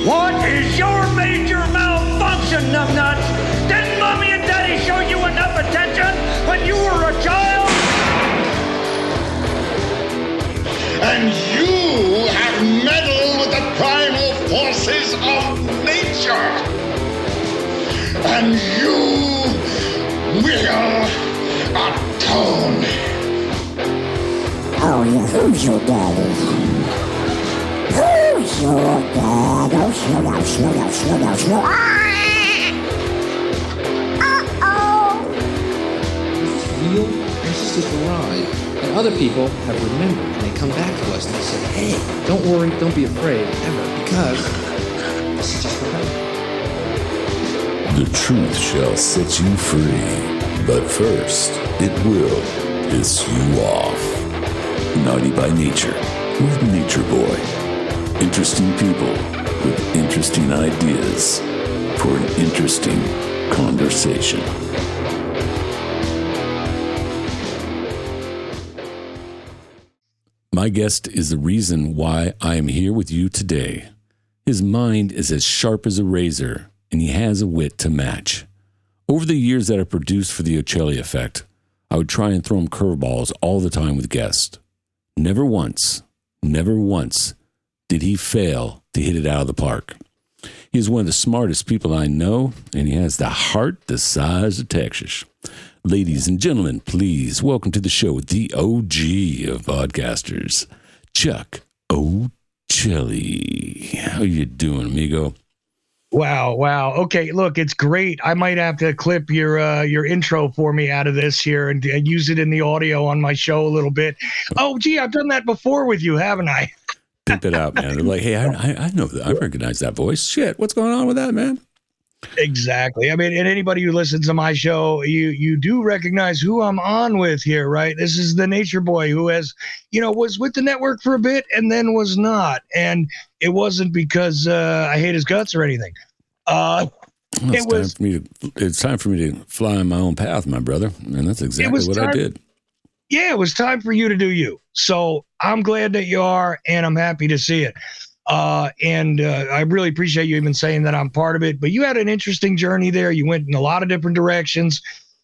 What is your major malfunction, numbnuts? Didn't mommy and daddy show you enough attention when you were a child? And you have meddled with the primal forces of nature. And you will atone. Oh, yeah, who's your daddy? Who's your dad? Oh, slow down, slow down, slow down, slow down. Uh-oh. Is this real? Or is this just a ride? And other people have remembered, and they come back to us and they say, hey, don't worry, don't be afraid, ever, because this is just a ride. The truth shall set you free, but first, it will piss you off. Naughty by Nature with Nature Boy. Interesting people with interesting ideas for an interesting conversation. My guest is the reason why I am here with you today. His mind is as sharp as a razor, and he has a wit to match. Over the years that I produced for the Ocelli Effect, I would try and throw him curveballs all the time with guests. Never once did he fail to hit it out of the park. He is one of the smartest people I know, and he has the heart the size of Texas. Ladies and gentlemen, please welcome to the show the OG of podcasters, Chuck Ocelli. How you doing, amigo? Wow. Okay, look, it's great. I might have to clip your intro for me out of this here and use it in the audio on my show a little bit. Oh, gee, I've done that before with you, haven't I? Pimp it out, man. They're like, hey, I know that. I recognize that voice. Shit, what's going on with that, man? Exactly. I mean, and anybody who listens to my show, you do recognize who I'm on with here, right? This is the Nature Boy who was with the network for a bit and then was not. And it wasn't because I hate his guts or anything. It's time for me to fly on my own path, my brother. And that's exactly what I did. Yeah, it was time for you to do you. So I'm glad that you are, and I'm happy to see it. And I really appreciate you even saying that I'm part of it. But you had an interesting journey there. You went in a lot of different directions,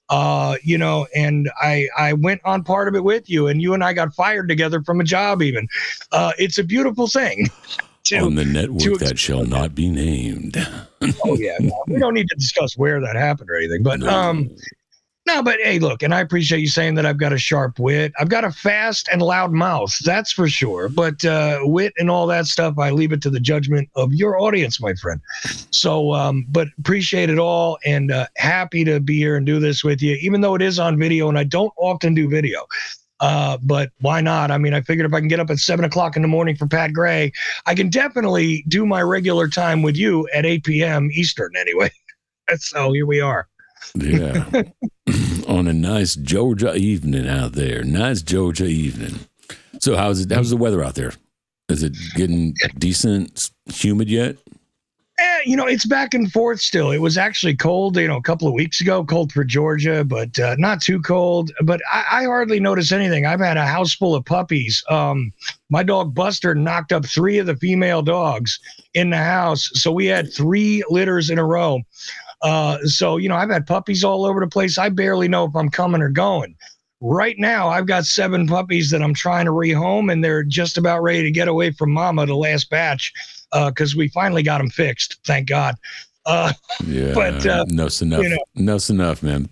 and I went on part of it with you. And you and I got fired together from a job even. It's a beautiful thing. On the network that shall not be named. Oh, yeah. No, we don't need to discuss where that happened or anything. But No, but hey, look, and I appreciate you saying that I've got a sharp wit. I've got a fast and loud mouth, that's for sure. But wit and all that stuff, I leave it to the judgment of your audience, my friend. So, but appreciate it all and happy to be here and do this with you, even though it is on video, and I don't often do video. But why not? I mean, I figured if I can get up at 7 o'clock in the morning for Pat Gray, I can definitely do my regular time with you at 8 p.m. Eastern anyway. So here we are. Yeah. On a nice Georgia evening out there. Nice Georgia evening. So how's the weather out there? Is it getting decent, humid yet? It's back and forth still. It was actually cold, a couple of weeks ago, cold for Georgia, but not too cold. But I hardly notice anything. I've had a house full of puppies. My dog Buster knocked up 3 of the female dogs in the house. So we had 3 litters in a row. So I've had puppies all over the place. I barely know if I'm coming or going. Right now, I've got 7 puppies that I'm trying to rehome, and they're just about ready to get away from Mama, the last batch, because we finally got them fixed. Thank God. Yeah, but enough's enough. Enough's enough, man.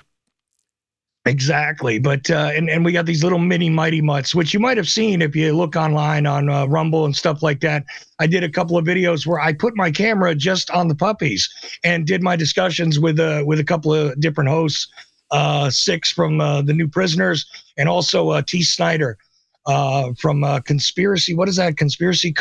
Exactly. But and we got these little mini Mighty Mutts, which you might have seen if you look online on Rumble and stuff like that. I did a couple of videos where I put my camera just on the puppies and did my discussions with a couple of different hosts, 6 from the New Prisoners, and also T. Snyder from Conspiracy. What is that? Conspiracy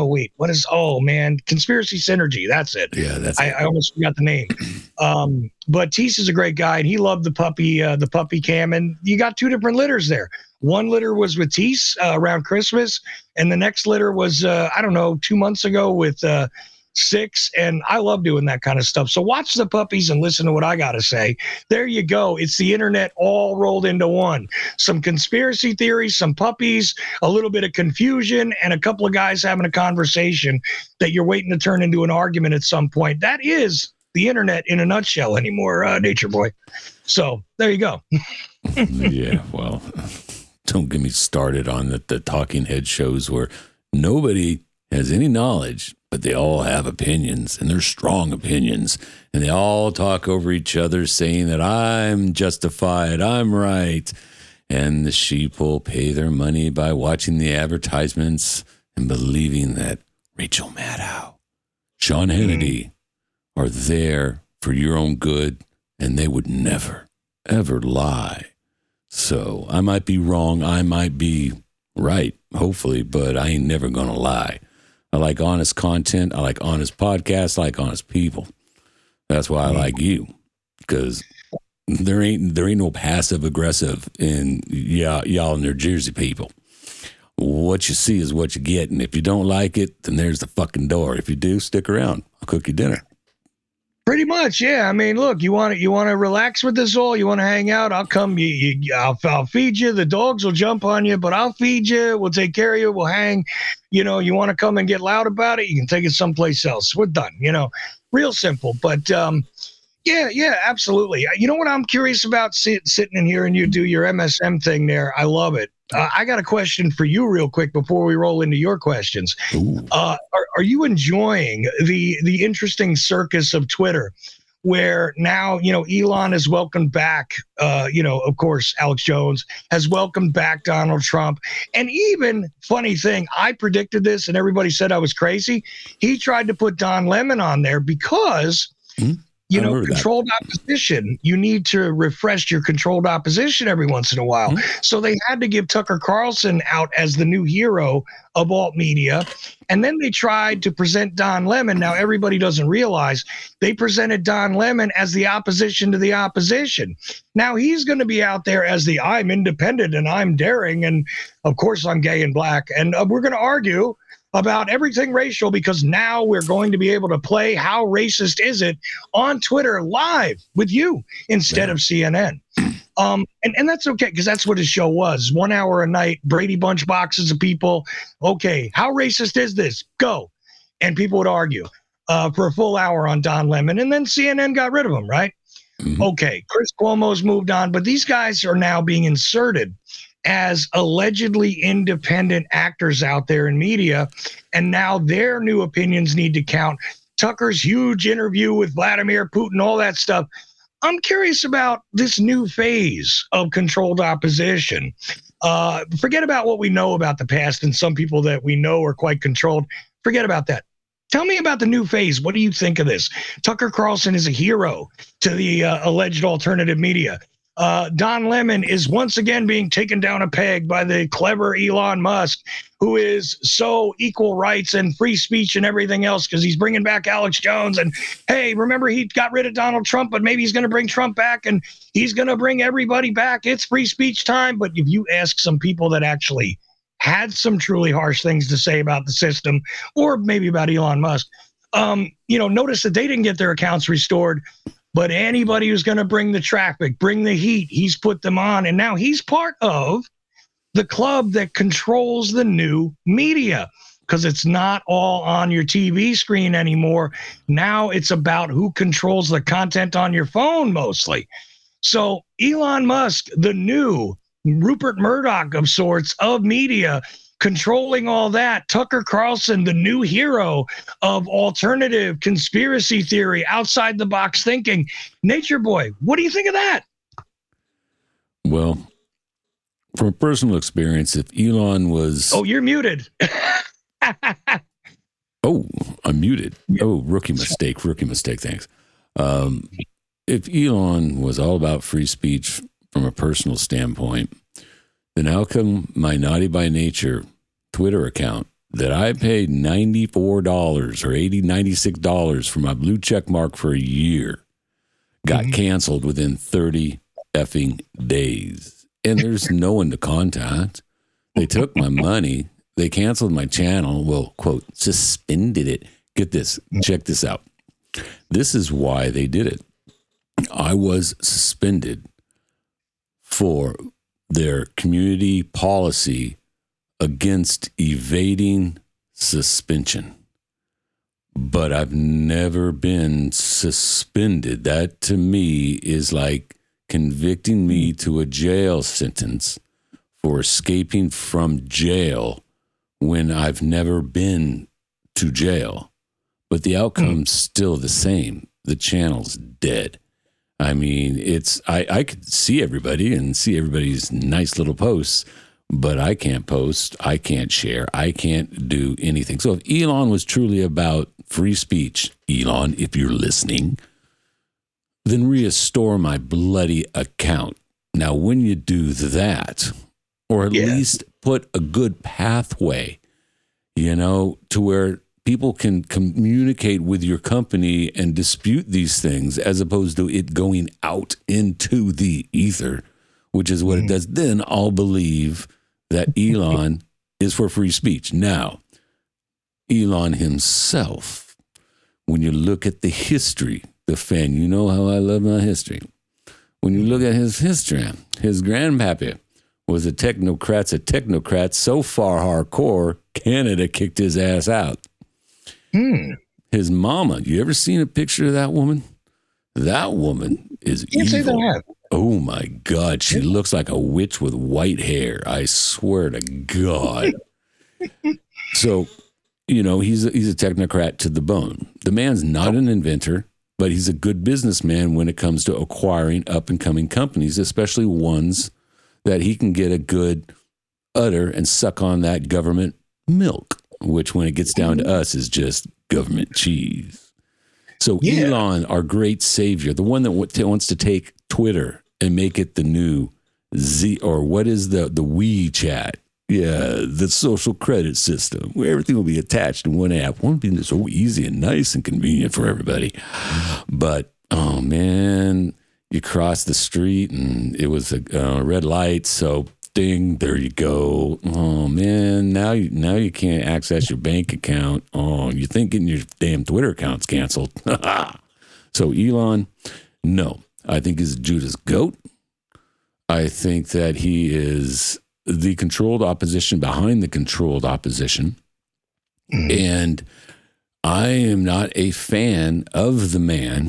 Conspiracy Synergy. That's it. Yeah, that's I almost forgot the name. But Tease is a great guy, and he loved the puppy cam. And you got 2 different litters there. One litter was with Tease around Christmas, and the next litter was 2 months ago with 6, and I love doing that kind of stuff. So watch the puppies and listen to what I got to say. There you go. It's the internet all rolled into one. Some conspiracy theories, some puppies, a little bit of confusion, and a couple of guys having a conversation that you're waiting to turn into an argument at some point. That is the internet in a nutshell anymore, Nature Boy. So there you go. Yeah, well, don't get me started on the talking head shows where nobody has any knowledge, but they all have opinions, and they're strong opinions, and they all talk over each other saying that I'm justified, I'm right, and the sheep will pay their money by watching the advertisements and believing that Rachel Maddow, Sean Hannity are there for your own good, and they would never, ever lie. So I might be wrong, I might be right, hopefully, but I ain't never gonna lie. I like honest content. I like honest podcasts. I like honest people. That's why I like you, because there ain't no passive aggressive in y'all New Jersey people. What you see is what you get, and if you don't like it, then there's the fucking door. If you do, stick around. I'll cook you dinner. Pretty much, yeah. I mean, look, you want to relax with this all? You want to hang out? I'll come. I'll feed you. The dogs will jump on you, but I'll feed you. We'll take care of you. We'll hang. You want to come and get loud about it? You can take it someplace else. We're done. Real simple. But yeah, absolutely. You know what I'm curious about? Sitting in here and you do your MSM thing there. I love it. I got a question for you real quick before we roll into your questions. Are you enjoying the interesting circus of Twitter where now, Elon has welcomed back, of course, Alex Jones has welcomed back Donald Trump. And even, funny thing, I predicted this and everybody said I was crazy. He tried to put Don Lemon on there because... controlled opposition, you need to refresh your controlled opposition every once in a while. Mm-hmm. So they had to give Tucker Carlson out as the new hero of alt media. And then they tried to present Don Lemon. Now, everybody doesn't realize they presented Don Lemon as the opposition to the opposition. Now he's going to be out there as the I'm independent and I'm daring. And of course, I'm gay and black. And we're going to argue about everything racial, because now we're going to be able to play How Racist Is It on Twitter live with you instead of CNN. And that's okay, because that's what his show was. 1 hour a night, Brady Bunch boxes of people. Okay, how racist is this? Go. And people would argue for a full hour on Don Lemon, and then CNN got rid of him, right? Mm-hmm. Okay, Chris Cuomo's moved on, but these guys are now being inserted as allegedly independent actors out there in media, and now their new opinions need to count. Tucker's huge interview with Vladimir Putin, all that stuff. I'm curious about this new phase of controlled opposition. Forget about what we know about the past and some people that we know are quite controlled. Forget about that. Tell me about the new phase. What do you think of this? Tucker Carlson is a hero to the alleged alternative media. Don Lemon is once again being taken down a peg by the clever Elon Musk, who is so equal rights and free speech and everything else because he's bringing back Alex Jones. And, hey, remember he got rid of Donald Trump, but maybe he's going to bring Trump back and he's going to bring everybody back. It's free speech time. But if you ask some people that actually had some truly harsh things to say about the system, or maybe about Elon Musk, notice that they didn't get their accounts restored. But anybody who's going to bring the traffic, bring the heat, he's put them on. And now he's part of the club that controls the new media, because it's not all on your TV screen anymore. Now it's about who controls the content on your phone mostly. So Elon Musk, the new Rupert Murdoch of sorts of media, controlling all that. Tucker Carlson, the new hero of alternative conspiracy theory, outside the box thinking. Nature Boy, what do you think of that? Well, from personal experience, if Elon was... Oh, you're muted. Oh, I'm muted. Oh, rookie mistake, thanks. If Elon was all about free speech from a personal standpoint, then how come my Naughty by Nature Twitter account that I paid $94 or $96 for my blue check mark for a year got canceled within 30 effing days? And there's no one to contact. They took my money. They canceled my channel. Well, quote, suspended it, Get this. Check this out. This is why they did it. I was suspended for their community policy against evading suspension. But I've never been suspended. That to me is like convicting me to a jail sentence for escaping from jail when I've never been to jail. But the outcome's still the same. The channel's dead. I mean, I could see everybody and see everybody's nice little posts, but I can't post, I can't share, I can't do anything. So if Elon was truly about free speech, Elon, if you're listening, then restore my bloody account. Now, when you do that, or at least put a good pathway, to where people can communicate with your company and dispute these things as opposed to it going out into the ether, which is what it does. Then I'll believe that Elon is for free speech. Now, Elon himself, when you look at the history, the fan, you know how I love my history. When you look at his history, his grandpappy was a technocrat so far hardcore, Canada kicked his ass out. His mama, you ever seen a picture of that woman? That woman is evil. Say that. Oh my God, she looks like a witch with white hair. I swear to God. So, he's a technocrat to the bone. The man's not an inventor, but he's a good businessman when it comes to acquiring up-and-coming companies, especially ones that he can get a good udder and suck on that government milk, which when it gets down to us is just government cheese. So Elon, our great savior, the one that wants to take Twitter and make it the new Z, or what is the WeChat? Yeah, the social credit system where everything will be attached in one app. Won't be so easy and nice and convenient for everybody. But, oh man, you cross the street and it was a red light. So ding, there you go. Oh man, now you can't access your bank account. Oh, you're thinking your damn Twitter account's canceled. So Elon, no, I think he's Judas goat. I think that he is the controlled opposition behind the controlled opposition. And I am not a fan of the man,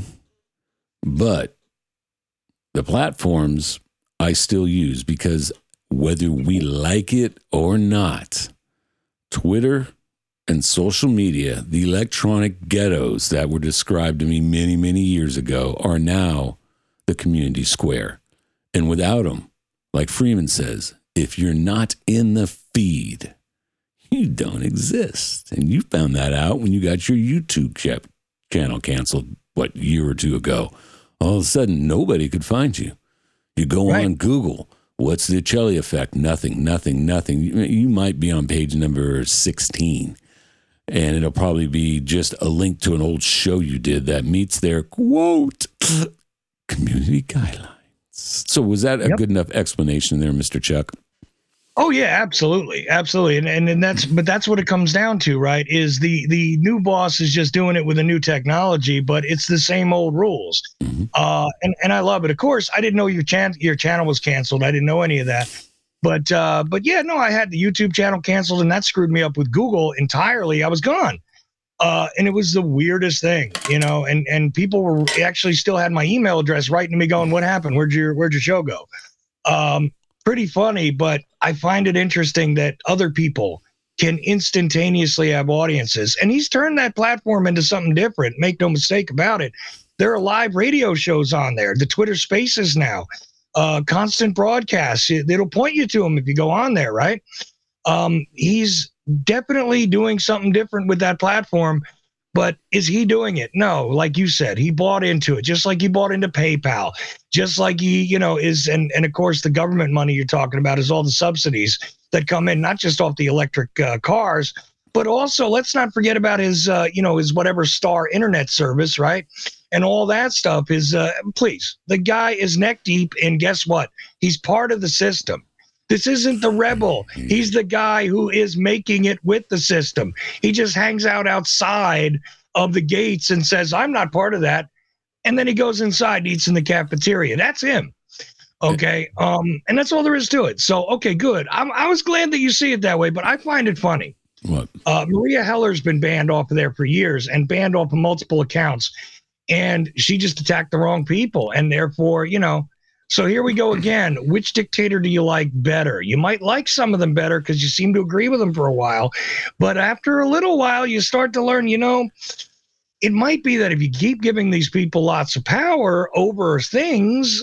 but the platforms I still use because whether we like it or not, Twitter and social media, the electronic ghettos that were described to me many, many years ago, are now the community square. And without them, like Freeman says, if you're not in the feed, you don't exist. And you found that out when you got your YouTube channel canceled, a year or two ago. All of a sudden, nobody could find you. You go on Google. What's the Ocelli effect? Nothing. You might be on page number 16, and it'll probably be just a link to an old show you did that meets their, quote, community guidelines. So was that a good enough explanation there, Mr. Chuck? Oh yeah, absolutely. And that's what it comes down to, right? Is the new boss is just doing it with a new technology, but it's the same old rules. And I love it. Of course, I didn't know your channel was canceled. I didn't know any of that. But yeah, no, I had the YouTube channel canceled, and that screwed me up with Google entirely. I was gone. And it was the weirdest thing, and people were actually still had my email address writing to me going, "What happened? Where'd your show go?" Pretty funny, but I find it interesting that other people can instantaneously have audiences. And he's turned that platform into something different. Make no mistake about it. There are live radio shows on there, the Twitter Spaces now, constant broadcasts. It'll point you to him if you go on there, right? He's definitely doing something different with that platform. But is he doing it? No, like you said, he bought into it, just like he bought into PayPal, just like he, is, and of course, the government money you're talking about is all the subsidies that come in, not just off the electric cars, but also let's not forget about his, his whatever Star internet service, right? And all that stuff is, please, the guy is neck deep in, guess what? He's part of the system. This isn't the rebel. He's the guy who is making it with the system. He just hangs out outside of the gates and says, I'm not part of that. And then he goes inside and eats in the cafeteria. That's him. Okay. And that's all there is to it. So, okay, good. I was glad that you see it that way, but I find it funny. What? Maria Heller's been banned off of there for years and banned off of multiple accounts. And she just attacked the wrong people. And therefore, so here we go again. Which dictator do you like better? You might like some of them better because you seem to agree with them for a while. But after a little while, you start to learn, it might be that if you keep giving these people lots of power over things,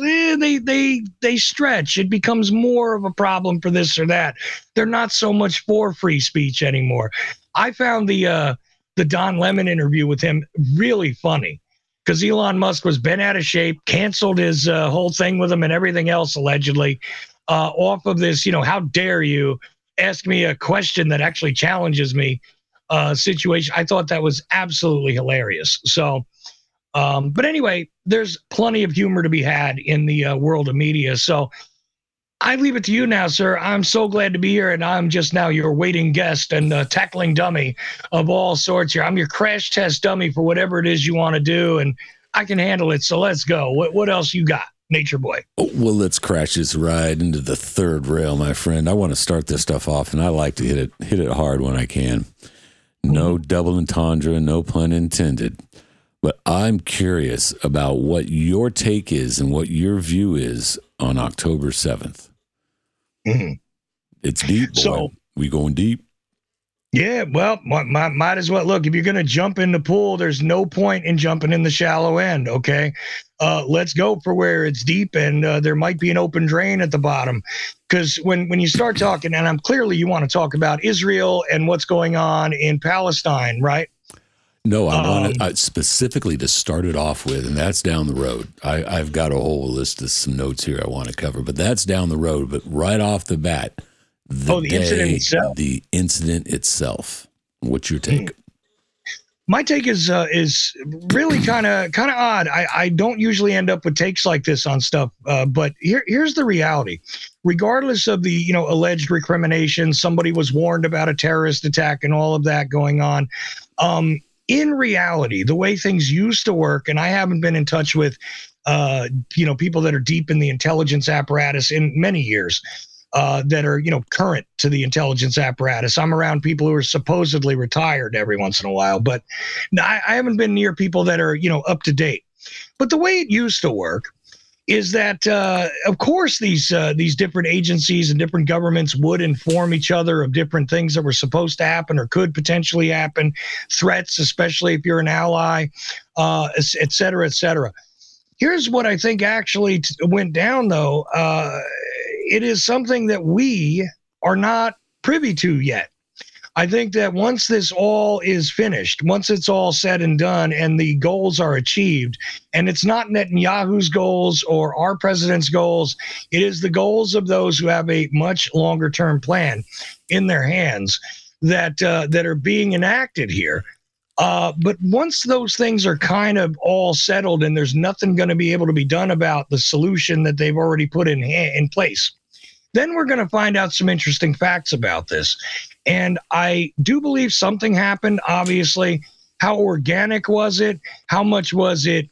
they stretch. It becomes more of a problem for this or that. They're not so much for free speech anymore. I found the Don Lemon interview with him really funny because Elon Musk was bent out of shape, canceled his whole thing with him and everything else, allegedly, off of this, how dare you ask me a question that actually challenges me situation. I thought that was absolutely hilarious. So, but anyway, there's plenty of humor to be had in the world of media. So I leave it to you now, sir. I'm so glad to be here, and I'm just now your waiting guest and tackling dummy of all sorts here. I'm your crash test dummy for whatever it is you want to do, and I can handle it. So let's go. What else you got, Nature Boy? Well, let's crash this ride into the third rail, my friend. I want to start this stuff off, and I like to hit it hard when I can. No double entendre, no pun intended. But I'm curious about what your take is and what your view is on October 7th. Mm-hmm. It's deep, boy. So, we going deep? Yeah, well, might as well. Look, if you're going to jump in the pool, there's no point in jumping in the shallow end, okay? Let's go for where it's deep, and there might be an open drain at the bottom. Because when you start talking, and you want to talk about Israel and what's going on in Palestine, right? No, I wanted specifically to start it off with, and that's down the road. I've got a whole list of some notes here I want to cover, but that's down the road. But right off the bat, the incident itself. What's your take? My take is really kind of odd. I don't usually end up with takes like this on stuff, but here's the reality. Regardless of the alleged recrimination, somebody was warned about a terrorist attack and all of that going on. In reality, the way things used to work, and I haven't been in touch with people that are deep in the intelligence apparatus in many years. That are, current to the intelligence apparatus. I'm around people who are supposedly retired every once in a while, but I haven't been near people that are, up to date. But the way it used to work is that, of course, these different agencies and different governments would inform each other of different things that were supposed to happen or could potentially happen, threats, especially if you're an ally, et cetera, et cetera. Here's what I think actually went down, though. It is something that we are not privy to yet. I think that once this all is finished, once it's all said and done and the goals are achieved, and it's not Netanyahu's goals or our president's goals, it is the goals of those who have a much longer term plan in their hands that are being enacted here. But once those things are kind of all settled and there's nothing going to be able to be done about the solution that they've already put in place, then we're going to find out some interesting facts about this. And I do believe something happened, obviously. How organic was it? How much was it,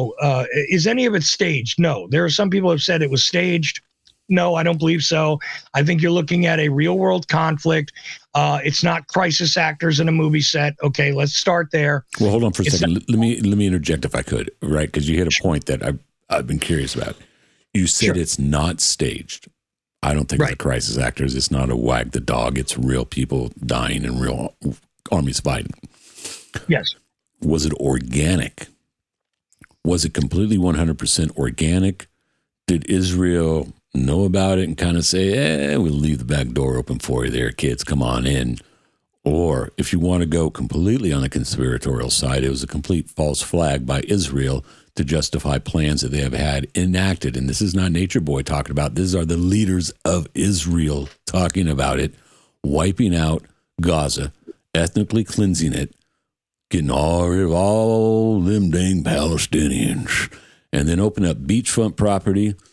is any of it staged? No. There are some people who have said it was staged. No, I don't believe so. I think you're looking at a real world conflict. It's not crisis actors in a movie set. Okay, let's start there. Well, hold on for a second. Let me interject if I could, right? Because you hit a point that I've been curious about. You said It's not staged. I don't think it's a crisis actors. It's not a wag the dog. It's real people dying and real armies fighting. Yes. Was it organic? Was it completely 100% organic? Did Israel know about it and kind of say, we'll leave the back door open for you there, kids, come on in? Or if you want to go completely on the conspiratorial side, it was a complete false flag by Israel to justify plans that they have had enacted. And this is not Nature Boy talking about. These are the leaders of Israel talking about it, wiping out Gaza, ethnically cleansing it, getting rid of all them dang Palestinians, and then open up beachfront property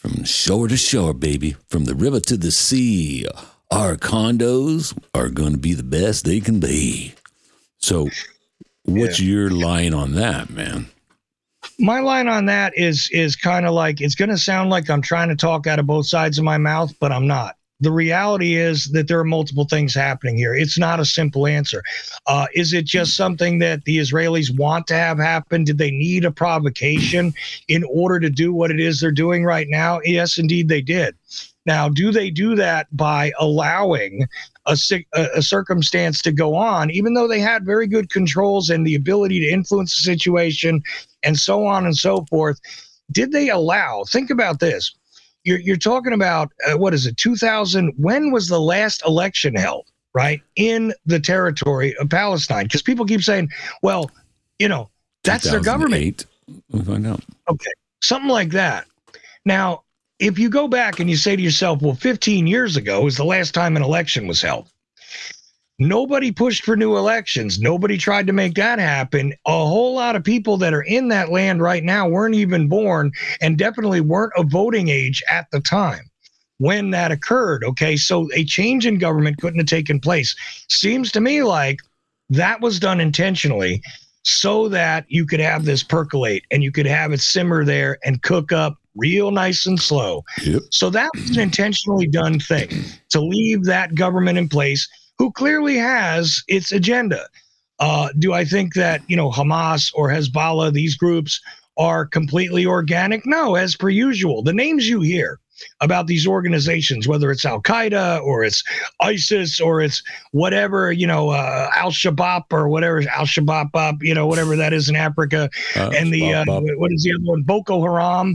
From shore to shore, baby. From the river to the sea. Our condos are going to be the best they can be. So what's your line on that, man? My line on that is kind of like, it's going to sound like I'm trying to talk out of both sides of my mouth, but I'm not. The reality is that there are multiple things happening here. It's not a simple answer. Is it just something that the Israelis want to have happen? Did they need a provocation in order to do what it is they're doing right now? Yes, indeed, they did. Now, do they do that by allowing a circumstance to go on, even though they had very good controls and the ability to influence the situation and so on and so forth? Did they allow? Think about this. You're talking about, 2000? When was the last election held, right, in the territory of Palestine? Because people keep saying, well, that's their government. We'll find out. Okay, something like that. Now, if you go back and you say to yourself, well, 15 years ago was the last time an election was held. Nobody pushed for new elections. Nobody tried to make that happen. A whole lot of people that are in that land right now weren't even born and definitely weren't of voting age at the time when that occurred. Okay, so a change in government couldn't have taken place. Seems to me like that was done intentionally so that you could have this percolate and you could have it simmer there and cook up real nice and slow. Yep. So that was an intentionally done thing to leave that government in place, who clearly has its agenda. Do I think that, Hamas or Hezbollah, these groups, are completely organic? No, as per usual. The names you hear about these organizations, whether it's Al-Qaeda or it's ISIS or it's whatever, Al-Shabaab or whatever, Al-Shabaab, whatever that is in Africa, and the, what is the other one, Boko Haram,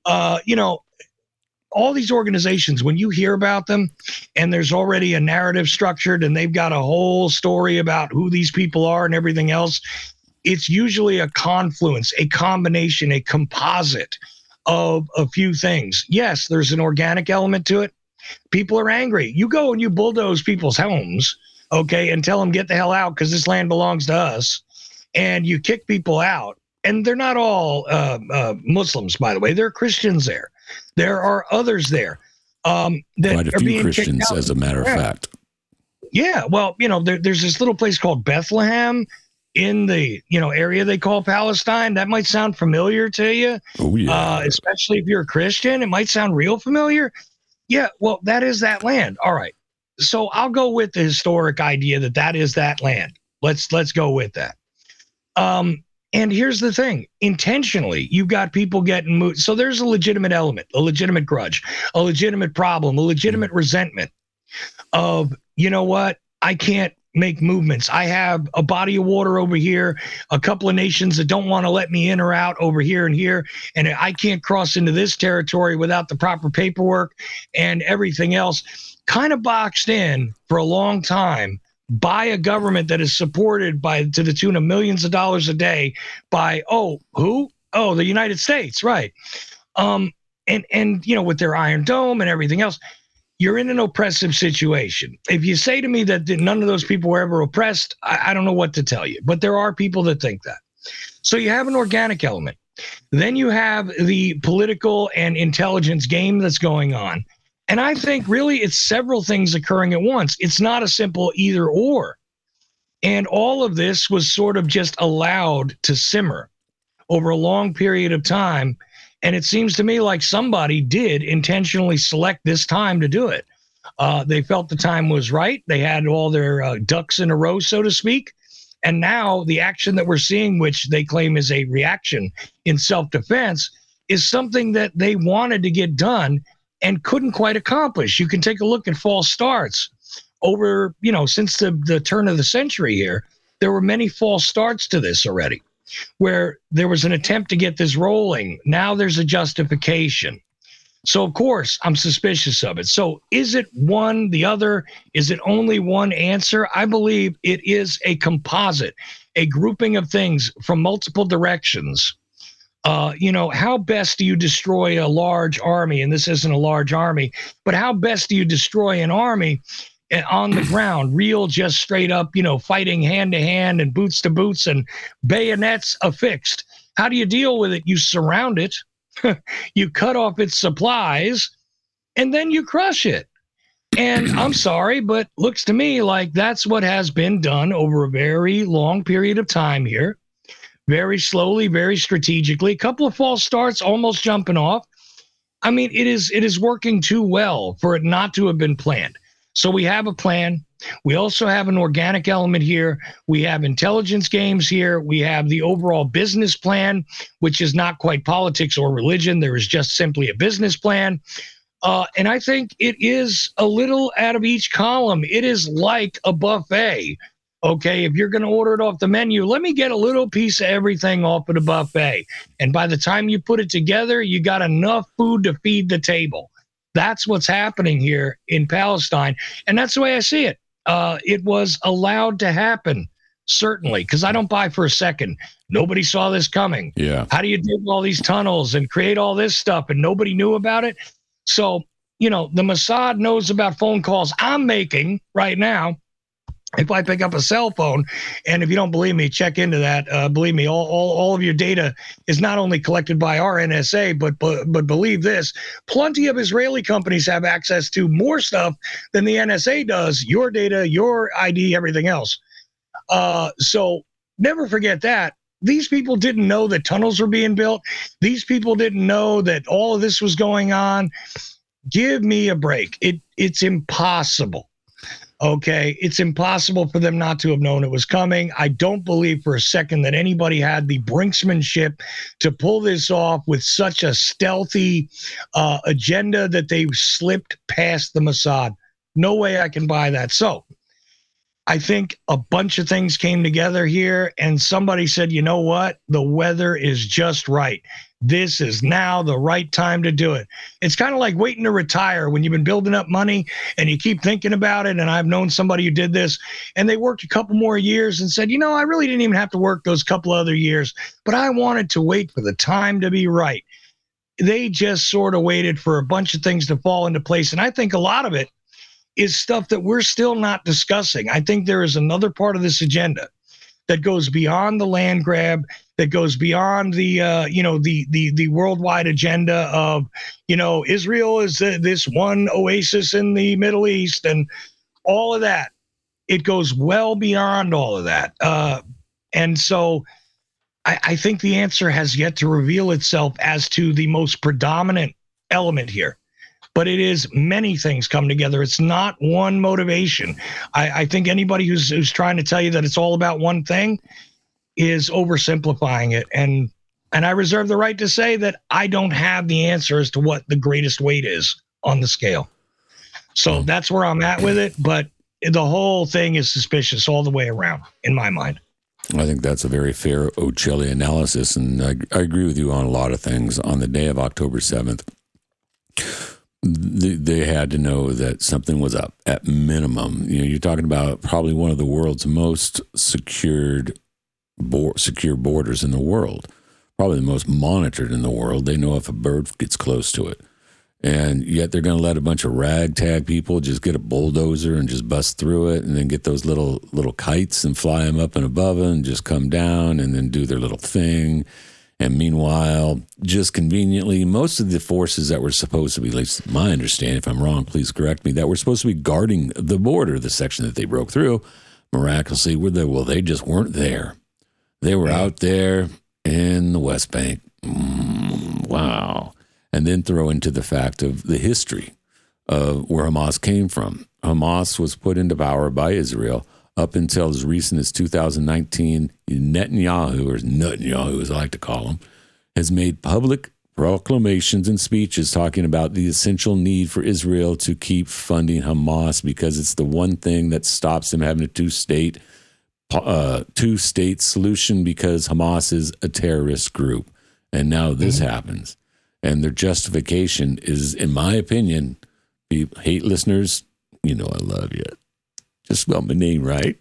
all these organizations, when you hear about them and there's already a narrative structured and they've got a whole story about who these people are and everything else, it's usually a confluence, a combination, a composite of a few things. Yes, there's an organic element to it. People are angry. You go and you bulldoze people's homes, okay, and tell them get the hell out because this land belongs to us, and you kick people out. And they're not all Muslims, by the way. There are Christians there. There are others there that quite a are few being Christians, kicked out. as a matter of fact. Yeah, well, there's this little place called Bethlehem in the area they call Palestine. That might sound familiar to you. Oh yeah. Especially if you're a Christian, it might sound real familiar. Yeah, well, that is that land. All right, so I'll go with the historic idea that is that land. Let's go with that. And here's the thing, intentionally, you've got people getting moved. So there's a legitimate element, a legitimate grudge, a legitimate problem, a legitimate resentment of, I can't make movements. I have a body of water over here, a couple of nations that don't want to let me in or out over here, and I can't cross into this territory without the proper paperwork and everything else, kind of boxed in for a long time by a government that is supported to the tune of millions of dollars a day by, the United States, right? And with their Iron Dome and everything else, you're in an oppressive situation. If you say to me that none of those people were ever oppressed, I don't know what to tell you, but there are people that think that. So you have an organic element. Then you have the political and intelligence game that's going on. And I think really it's several things occurring at once. It's not a simple either or. And all of this was sort of just allowed to simmer over a long period of time. And it seems to me like somebody did intentionally select this time to do it. They felt the time was right. They had all their ducks in a row, so to speak. And now the action that we're seeing, which they claim is a reaction in self-defense, is something that they wanted to get done and couldn't quite accomplish. You can take a look at false starts over, since the turn of the century here. There were many false starts to this already, where there was an attempt to get this rolling. Now there's a justification. So, of course, I'm suspicious of it. So is it one, the other? Is it only one answer? I believe it is a composite, a grouping of things from multiple directions. How best do you destroy a large army? And this isn't a large army, but how best do you destroy an army on the ground, real, just straight up, fighting hand to hand and boots to boots and bayonets affixed? How do you deal with it? You surround it. you cut off its supplies, and then you crush it. And I'm sorry, but looks to me like that's what has been done over a very long period of time here. Very slowly, very strategically. A couple of false starts, almost jumping off. I mean, it is working too well for it not to have been planned. So we have a plan. We also have an organic element here. We have intelligence games here. We have the overall business plan, which is not quite politics or religion. There is just simply a business plan. And I think it is a little out of each column. It is like a buffet. Okay, if you're going to order it off the menu, let me get a little piece of everything off of the buffet. And by the time you put it together, you got enough food to feed the table. That's what's happening here in Palestine. And that's the way I see it. It was allowed to happen, certainly, because I don't buy for a second. Nobody saw this coming. Yeah. How do you dig all these tunnels and create all this stuff and nobody knew about it? So, the Mossad knows about phone calls I'm making right now. If I pick up a cell phone, and if you don't believe me, check into that. Believe me, all of your data is not only collected by our NSA, but believe this, plenty of Israeli companies have access to more stuff than the NSA does, your data, your ID, everything else. So never forget that. These people didn't know that tunnels were being built. These people didn't know that all of this was going on. Give me a break. It's impossible. Okay, it's impossible for them not to have known it was coming. I don't believe for a second that anybody had the brinksmanship to pull this off with such a stealthy agenda that they slipped past the Mossad. No way I can buy that. So I think a bunch of things came together here, and somebody said, you know what? The weather is just right. This is now the right time to do it. It's kind of like waiting to retire when you've been building up money and you keep thinking about it. And I've known somebody who did this, and they worked a couple more years and said, I really didn't even have to work those couple other years, but I wanted to wait for the time to be right. They just sort of waited for a bunch of things to fall into place. And I think a lot of it is stuff that we're still not discussing. I think there is another part of this agenda that goes beyond the land grab, that goes beyond the the worldwide agenda of Israel is this one oasis in the Middle East and all of that. It goes well beyond all of that, and so I think the answer has yet to reveal itself as to the most predominant element here. But it is many things come together. It's not one motivation. I think anybody who's trying to tell you that it's all about one thing is oversimplifying it. And I reserve the right to say that I don't have the answer as to what the greatest weight is on the scale. So that's where I'm at with it. But the whole thing is suspicious all the way around, in my mind. I think that's a very fair Ochelli analysis. And I agree with you on a lot of things. On the day of October 7th, they had to know that something was up at minimum. You're talking about probably one of the world's most secure borders in the world, probably the most monitored in the world. They know if a bird gets close to it. And yet they're going to let a bunch of ragtag people just get a bulldozer and just bust through it and then get those little kites and fly them up and above it and just come down and then do their little thing. And meanwhile, just conveniently, most of the forces that were supposed to be, at least my understanding, if I'm wrong, please correct me, that were supposed to be guarding the border, the section that they broke through, miraculously were there. Well, they just weren't there. They were out there in the West Bank. Wow. And then throw into the fact of the history of where Hamas came from. Hamas was put into power by Israel up until as recent as 2019. Netanyahu, as I like to call him, has made public proclamations and speeches talking about the essential need for Israel to keep funding Hamas because it's the one thing that stops them having a two-state solution because Hamas is a terrorist group. And now this happens. And their justification is, in my opinion, hate listeners, I love you. Just spell my name right.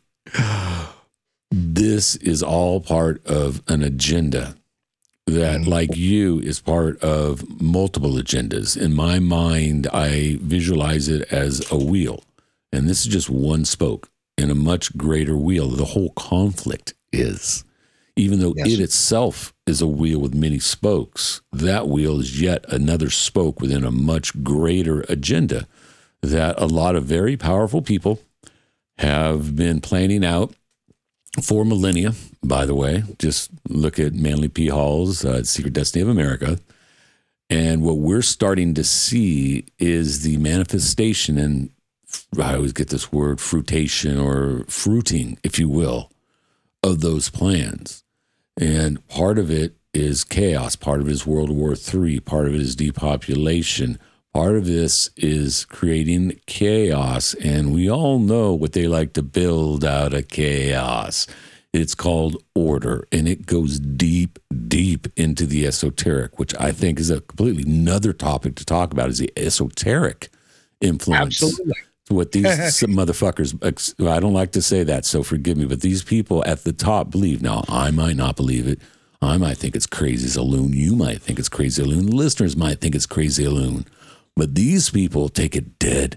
This is all part of an agenda that, like you, is part of multiple agendas. In my mind, I visualize it as a wheel. And this is just one spoke in a much greater wheel. The whole conflict is. Even though Yes. it itself is a wheel with many spokes, that wheel is yet another spoke within a much greater agenda that a lot of very powerful people have been planning out for millennia, by the way. Just look at Manly P. Hall's Secret Destiny of America. And what we're starting to see is the manifestation, and I always get this word, fruitation or fruiting, if you will, of those plans. And part of it is chaos. Part of it is World War III. Part of it is depopulation. Part of this is creating chaos. And we all know what they like to build out of chaos. It's called order. And it goes deep, deep into the esoteric, which I think is a completely another topic to talk about, is the esoteric influence. Absolutely. What these motherfuckers, I don't like to say that, so forgive me, but these people at the top believe. Now, I might not believe it. I might think it's crazy as a loon. You might think it's crazy as a loon. The listeners might think it's crazy as a loon. But these people take it dead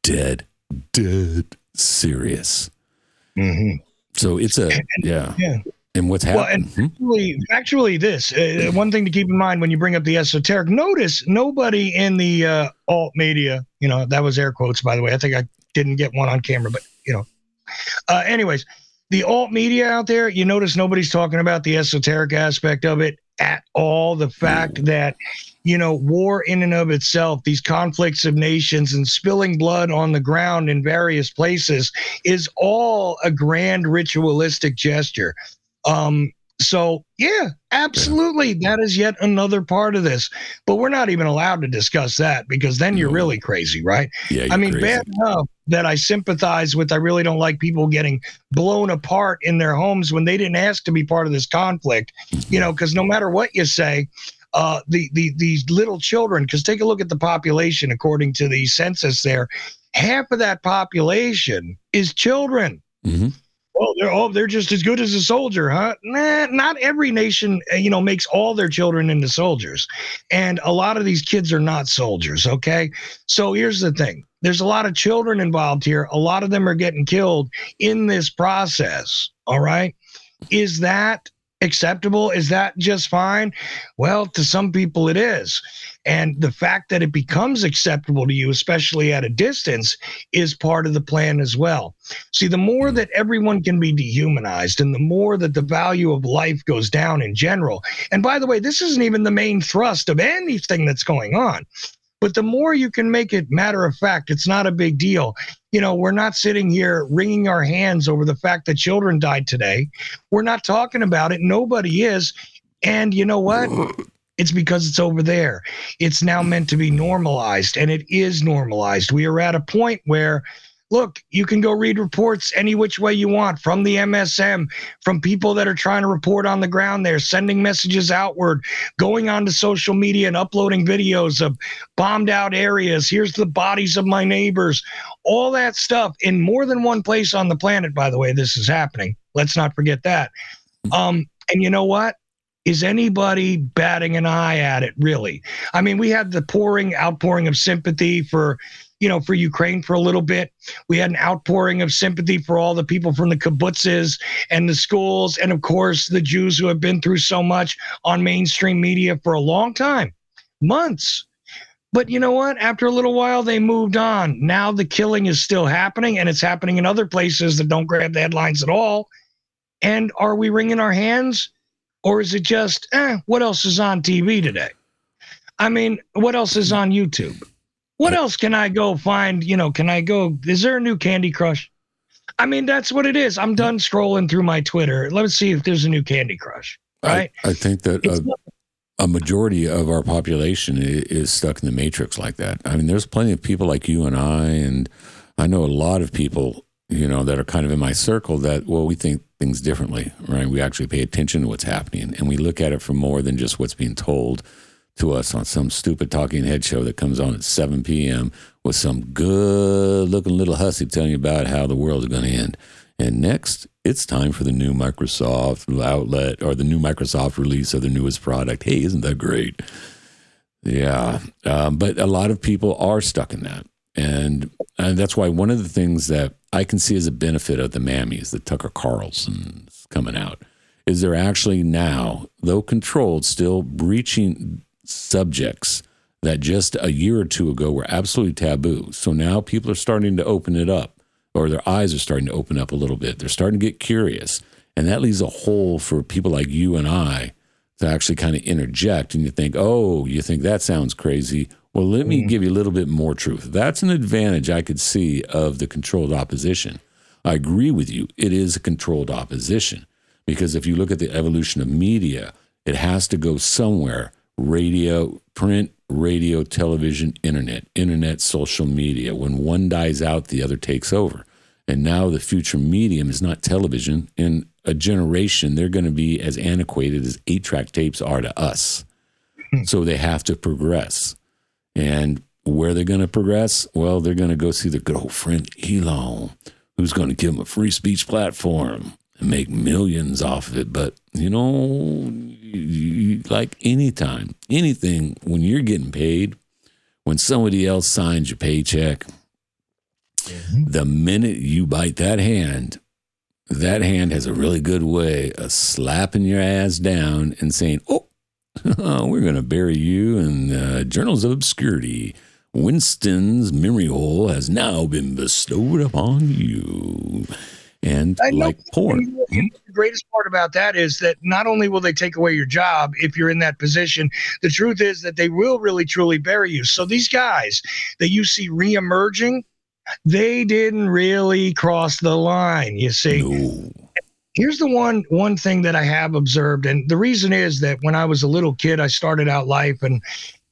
serious. Mm-hmm. So it's yeah. And what's happening? Well, and actually, this one thing to keep in mind when you bring up the esoteric. Notice nobody in the alt media, that was air quotes, by the way. I think I didn't get one on camera, but anyways, the alt media out there, you notice nobody's talking about the esoteric aspect of it at all. The fact that war in and of itself, these conflicts of nations and spilling blood on the ground in various places, is all a grand ritualistic gesture. So yeah, absolutely. That is yet another part of this, but we're not even allowed to discuss that because then you're really crazy, right? Yeah, I mean, crazy. bad enough that I sympathize with, I really don't like people getting blown apart in their homes when they didn't ask to be part of this conflict, because no matter what you say, these little children, because take a look at the population, according to the census there, half of that population is children. Mm-hmm. Well, they're just as good as a soldier, huh? Nah, not every nation, makes all their children into soldiers. And a lot of these kids are not soldiers, okay? So here's the thing. There's a lot of children involved here. A lot of them are getting killed in this process, all right? Is that acceptable? Is that just fine? Well, to some people it is. And the fact that it becomes acceptable to you, especially at a distance, is part of the plan as well. See, the more that everyone can be dehumanized and the more that the value of life goes down in general. And by the way, this isn't even the main thrust of anything that's going on. But the more you can make it matter of fact, it's not a big deal. We're not sitting here wringing our hands over the fact that children died today. We're not talking about it. Nobody is. And you know what? It's because it's over there. It's now meant to be normalized, and it is normalized. We are at a point where, look, you can go read reports any which way you want from the MSM, from people that are trying to report on the ground there, sending messages outward, going onto social media and uploading videos of bombed out areas. Here's the bodies of my neighbors. All that stuff in more than one place on the planet, by the way, this is happening. Let's not forget that. And you know what? Is anybody batting an eye at it, really? I mean, we had the outpouring of sympathy for Ukraine for a little bit. We had an outpouring of sympathy for all the people from the kibbutzes and the schools, and of course, the Jews who have been through so much on mainstream media for a long time, months. But you know what? After a little while, they moved on. Now the killing is still happening, and it's happening in other places that don't grab the headlines at all. And are we wringing our hands? Or is it just, what else is on TV today? I mean, what else is on YouTube? What else can I go find? Is there a new Candy Crush? I mean, that's what it is. I'm done scrolling through my Twitter. Let's see if there's a new Candy Crush, right? I think that a majority of our population is stuck in the matrix like that. I mean, there's plenty of people like you and I know a lot of people, that are kind of in my circle that, we think things differently, right? We actually pay attention to what's happening, and we look at it for more than just what's being told to us on some stupid talking head show that comes on at 7 p.m. with some good-looking little hussy telling you about how the world is going to end. And next, it's time for the new Microsoft outlet or the new Microsoft release of the newest product. Hey, isn't that great? Yeah, but a lot of people are stuck in that. And that's why one of the things that I can see as a benefit of the Mammies, the Tucker Carlson's coming out, is is they're actually now, though controlled, still breaching subjects that just a year or two ago were absolutely taboo. So now people are starting to open it up, or their eyes are starting to open up a little bit. They're starting to get curious. And that leaves a hole for people like you and I to actually kind of interject. And you think, oh, you think that sounds crazy. Well, let me give you a little bit more truth. That's an advantage I could see of the controlled opposition. I agree with you. It is a controlled opposition because if you look at the evolution of media, it has to go somewhere. Radio, print, radio, television, internet, social media. When one dies out, the other takes over. And now the future medium is not television. In a generation, they're going to be as antiquated as 8-track tapes are to us. So they have to progress. And where they're going to progress? Well, they're going to go see their good old friend Elon, who's going to give them a free speech platform and make millions off of it. But, like anything, when you're getting paid, when somebody else signs your paycheck, the minute you bite that hand has a really good way of slapping your ass down and saying, oh, we're going to bury you in Journals of Obscurity. Winston's memory hole has now been bestowed upon you. And like porn. The greatest part about that is that not only will they take away your job if you're in that position, the truth is that they will really, truly bury you. So these guys that you see reemerging, they didn't really cross the line, you see. No. Here's the one thing that I have observed, and the reason is that when I was a little kid, I started out life, and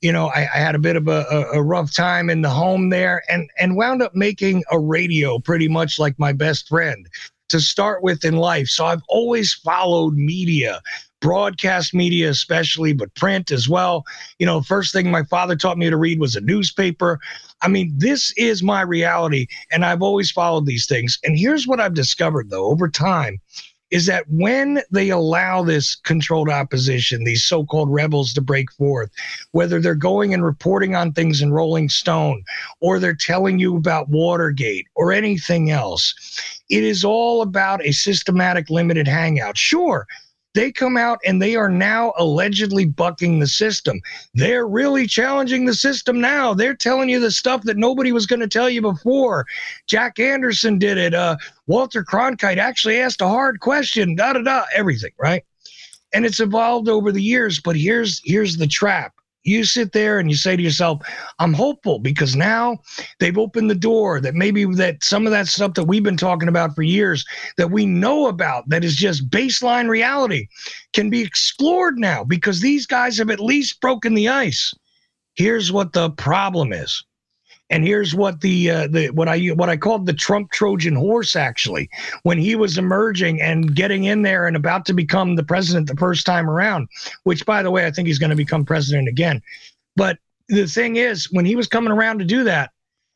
I had a bit of a rough time in the home there, and wound up making a radio pretty much like my best friend to start with in life. So I've always followed media, broadcast media especially, but print as well. First thing my father taught me to read was a newspaper. I mean, this is my reality, and I've always followed these things. And here's what I've discovered, though, over time, is that when they allow this controlled opposition, these so-called rebels to break forth, whether they're going and reporting on things in Rolling Stone, or they're telling you about Watergate or anything else, it is all about a systematic limited hangout. Sure, they come out and they are now allegedly bucking the system. They're really challenging the system now. They're telling you the stuff that nobody was going to tell you before. Jack Anderson did it. Walter Cronkite actually asked a hard question, everything, right? And it's evolved over the years, but here's the trap. You sit there and you say to yourself, I'm hopeful because now they've opened the door that maybe that some of that stuff that we've been talking about for years that we know about, that is just baseline reality, can be explored now because these guys have at least broken the ice. Here's what the problem is. And here's what what I called the Trump Trojan horse, actually, when he was emerging and getting in there and about to become the president the first time around, which, by the way, I think he's going to become president again. But the thing is, when he was coming around to do that,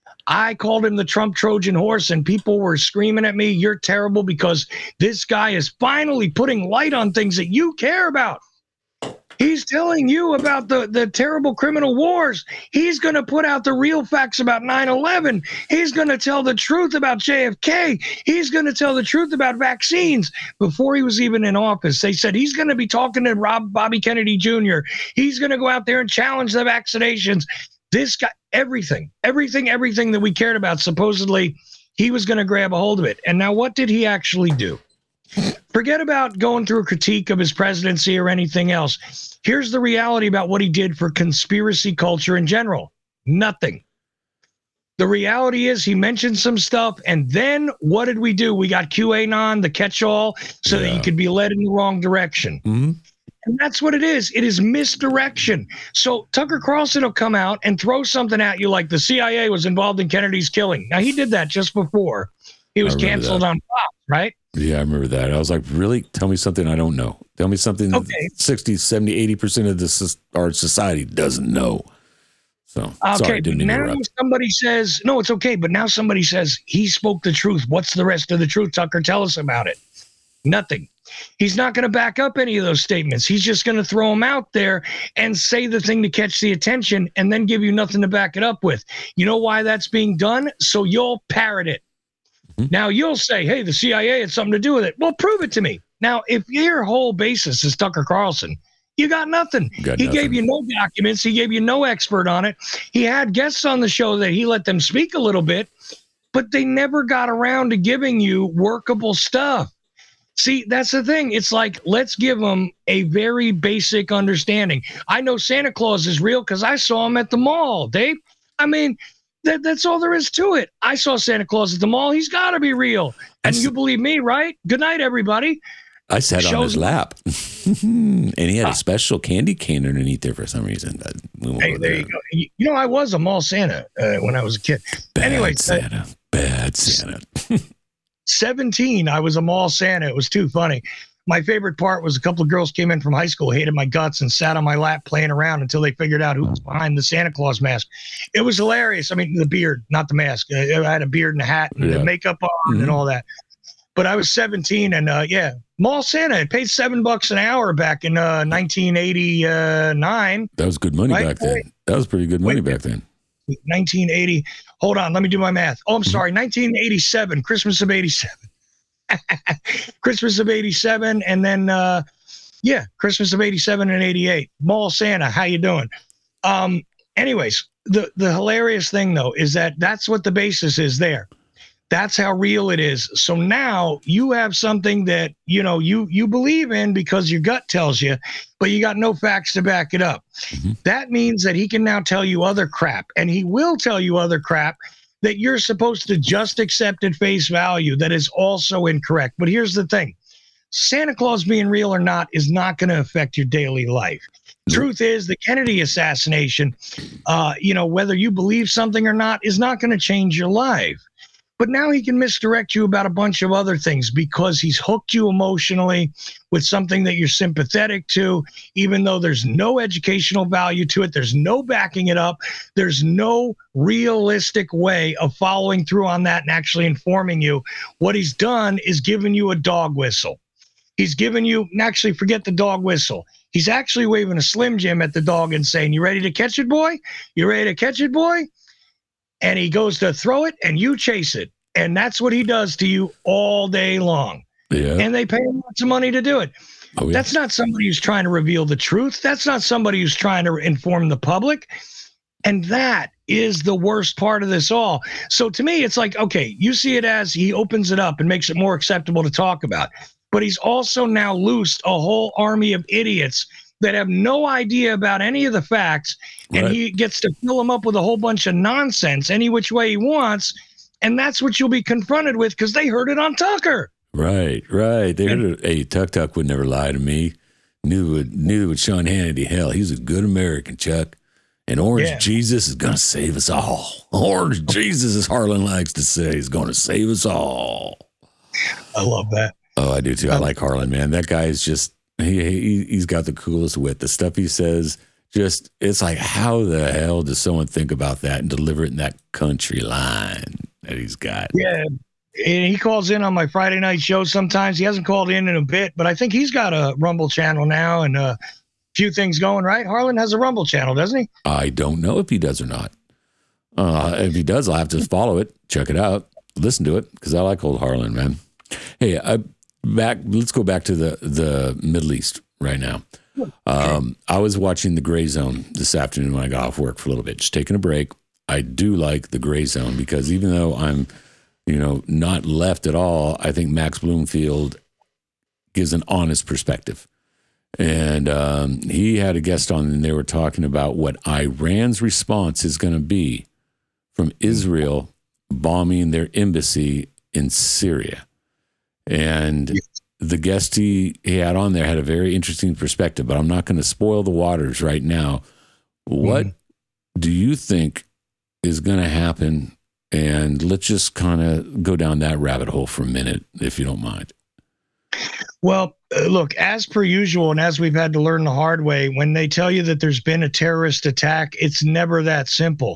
I called him the Trump Trojan horse, and people were screaming at me, you're terrible because this guy is finally putting light on things that you care about. He's telling you about the terrible criminal wars. He's going to put out the real facts about 9/11. He's going to tell the truth about JFK. He's going to tell the truth about vaccines. Before he was even in office, they said he's going to be talking to Bobby Kennedy Jr. He's going to go out there and challenge the vaccinations. This guy, everything that we cared about, supposedly, he was going to grab a hold of it. And now what did he actually do? Forget about going through a critique of his presidency or anything else. Here's the reality about what he did for conspiracy culture in general. Nothing. The reality is he mentioned some stuff, and then what did we do? We got QAnon, the catch-all, so that you could be led in the wrong direction. Mm-hmm. And that's what it is. It is misdirection. So Tucker Carlson will come out and throw something at you like the CIA was involved in Kennedy's killing. Now, he did that just before he was canceled on Fox, right? Yeah, I remember that. I was like, really? Tell me something I don't know. Tell me something that 60, 70, 80% of our society doesn't know. So, sorry, I didn't interrupt. Now somebody says, no, it's okay. But now somebody says, he spoke the truth. What's the rest of the truth, Tucker? Tell us about it. Nothing. He's not going to back up any of those statements. He's just going to throw them out there and say the thing to catch the attention and then give you nothing to back it up with. You know why that's being done? So you'll parrot it. Now you'll say, hey, the CIA had something to do with it. Well, prove it to me. Now, if your whole basis is Tucker Carlson, you got nothing. He gave you no documents. He gave you no expert on it. He had guests on the show that he let them speak a little bit, but they never got around to giving you workable stuff. See, that's the thing. It's like, let's give them a very basic understanding. I know Santa Claus is real because I saw him at the mall, Dave. I mean, that's all there is to it. I saw Santa Claus at the mall. He's got to be real. And you believe me, right? Good night, everybody. I sat on his lap, and he had a special candy cane underneath there for some reason. Hey, there you go. You know, I was a mall Santa when I was a kid. Bad Santa. 17, I was a mall Santa. It was too funny. My favorite part was a couple of girls came in from high school, hated my guts, and sat on my lap playing around until they figured out who was behind the Santa Claus mask. It was hilarious. I mean, the beard, not the mask. I had a beard and a hat and the makeup on and all that. But I was 17, and mall Santa. It paid $7 an hour back in 1989. That was good money back then. That was pretty good money back then. 1980. Hold on, let me do my math. Oh, I'm sorry. 1987, Christmas of 87. Christmas of 87, and then Christmas of 87 and 88. Mall Santa, how you doing? Anyways, the hilarious thing though is that that's what the basis is there. That's how real it is. So now you have something that, you know, you believe in because your gut tells you, but you got no facts to back it up. That means that he can now tell you other crap, and he will tell you other crap that you're supposed to just accept at face value that is also incorrect. But here's the thing. Santa Claus being real or not is not going to affect your daily life. Truth is, the Kennedy assassination, whether you believe something or not, is not going to change your life. But now he can misdirect you about a bunch of other things because he's hooked you emotionally with something that you're sympathetic to, even though there's no educational value to it. There's no backing it up. There's no realistic way of following through on that and actually informing you. What he's done is given you a dog whistle. He's given you, actually forget the dog whistle. He's actually waving a Slim Jim at the dog and saying, "You ready to catch it, boy? You ready to catch it, boy?" And he goes to throw it, and you chase it. And that's what he does to you all day long. Yeah. And they pay him lots of money to do it. Oh, yeah. That's not somebody who's trying to reveal the truth. That's not somebody who's trying to inform the public. And that is the worst part of this all. So to me, it's like, okay, you see it as he opens it up and makes it more acceptable to talk about. But he's also now loosed a whole army of idiots that have no idea about any of the facts, and he gets to fill them up with a whole bunch of nonsense any which way he wants, and that's what you'll be confronted with because they heard it on Tucker. Right. They heard it. Hey, Tuck would never lie to me. Neither would Sean Hannity. Hell, he's a good American, Chuck. And Orange Jesus is going to save us all. Orange Jesus, as Harlan likes to say, is going to save us all. I love that. Oh, I do too. I like Harlan, man. That guy is just... He's got the coolest wit. The stuff he says, it's like, how the hell does someone think about that and deliver it in that country line that he's got? Yeah, and he calls in on my Friday night show sometimes. He hasn't called in a bit, but I think he's got a Rumble channel now and a few things going, right? Harlan has a Rumble channel, doesn't he? I don't know if he does or not. If he does, I'll have to follow it, check it out, listen to it, because I like old Harlan, man. Hey, let's go back to the Middle East right now. I was watching the Gray Zone this afternoon when I got off work for a little bit, just taking a break. I do like the Gray Zone because even though I'm, not left at all, I think Max Bloomfield gives an honest perspective. And he had a guest on, and they were talking about what Iran's response is going to be from Israel bombing their embassy in Syria. And the guest he had on there had a very interesting perspective, but I'm not going to spoil the waters right now. What do you think is going to happen? And let's just kind of go down that rabbit hole for a minute, if you don't mind. Well, look, as per usual, and as we've had to learn the hard way, when they tell you that there's been a terrorist attack, it's never that simple.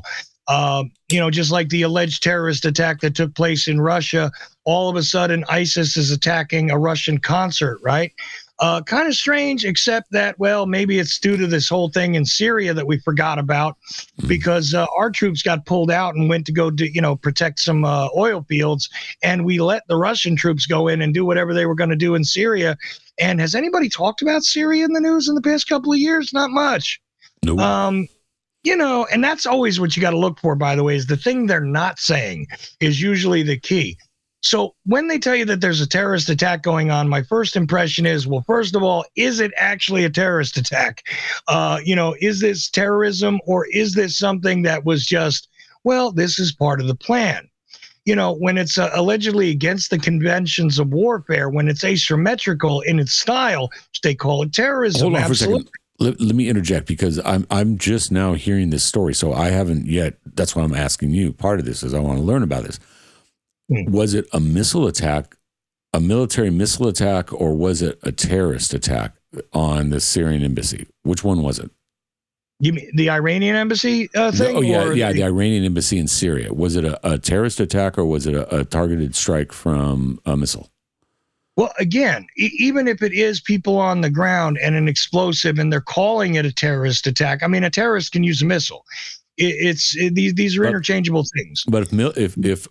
Just like the alleged terrorist attack that took place in Russia, all of a sudden ISIS is attacking a Russian concert, right? Kind of strange, except that, well, maybe it's due to this whole thing in Syria that we forgot about, because our troops got pulled out and went to go protect some oil fields, and we let the Russian troops go in and do whatever they were going to do in Syria. And has anybody talked about Syria in the news in the past couple of years? Not much. Nope. And that's always what you got to look for, by the way, is the thing they're not saying is usually the key. So when they tell you that there's a terrorist attack going on, my first impression is, well, first of all, is it actually a terrorist attack? Is this terrorism, or is this something that was just, well, this is part of the plan? When it's allegedly against the conventions of warfare, when it's asymmetrical in its style, they call it terrorism. Hold on Absolutely. for a second. Let me interject, because I'm just now hearing this story, so I haven't yet. That's why I'm asking you. Part of this is I want to learn about this. Was it a missile attack, a military missile attack, or was it a terrorist attack on the Syrian embassy? Which one was it? You mean the Iranian embassy thing? The Iranian embassy in Syria. Was it a terrorist attack, or was it a targeted strike from a missile? Well, again, even if it is people on the ground and an explosive, and they're calling it a terrorist attack, I mean, a terrorist can use a missile. These are interchangeable things. But if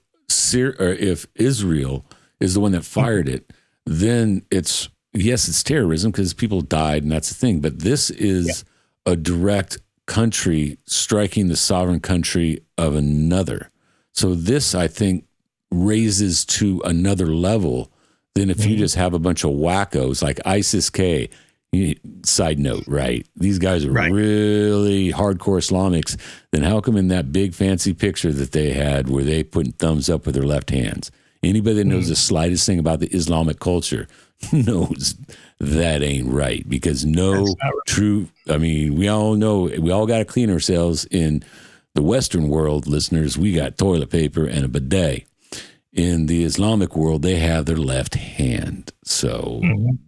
Israel is the one that fired it, then it's terrorism because people died, and that's the thing. But this is a direct country striking the sovereign country of another. So this, I think, raises to another level than if you just have a bunch of wackos like ISIS-K. Side note, right? These guys are really hardcore Islamics. Then how come in that big fancy picture that they had where they put thumbs up with their left hands? Anybody that knows the slightest thing about the Islamic culture knows that ain't right, because true. I mean, we all know, we all got to clean ourselves in the Western world, listeners. We got toilet paper and a bidet. In the Islamic world, they have their left hand. So,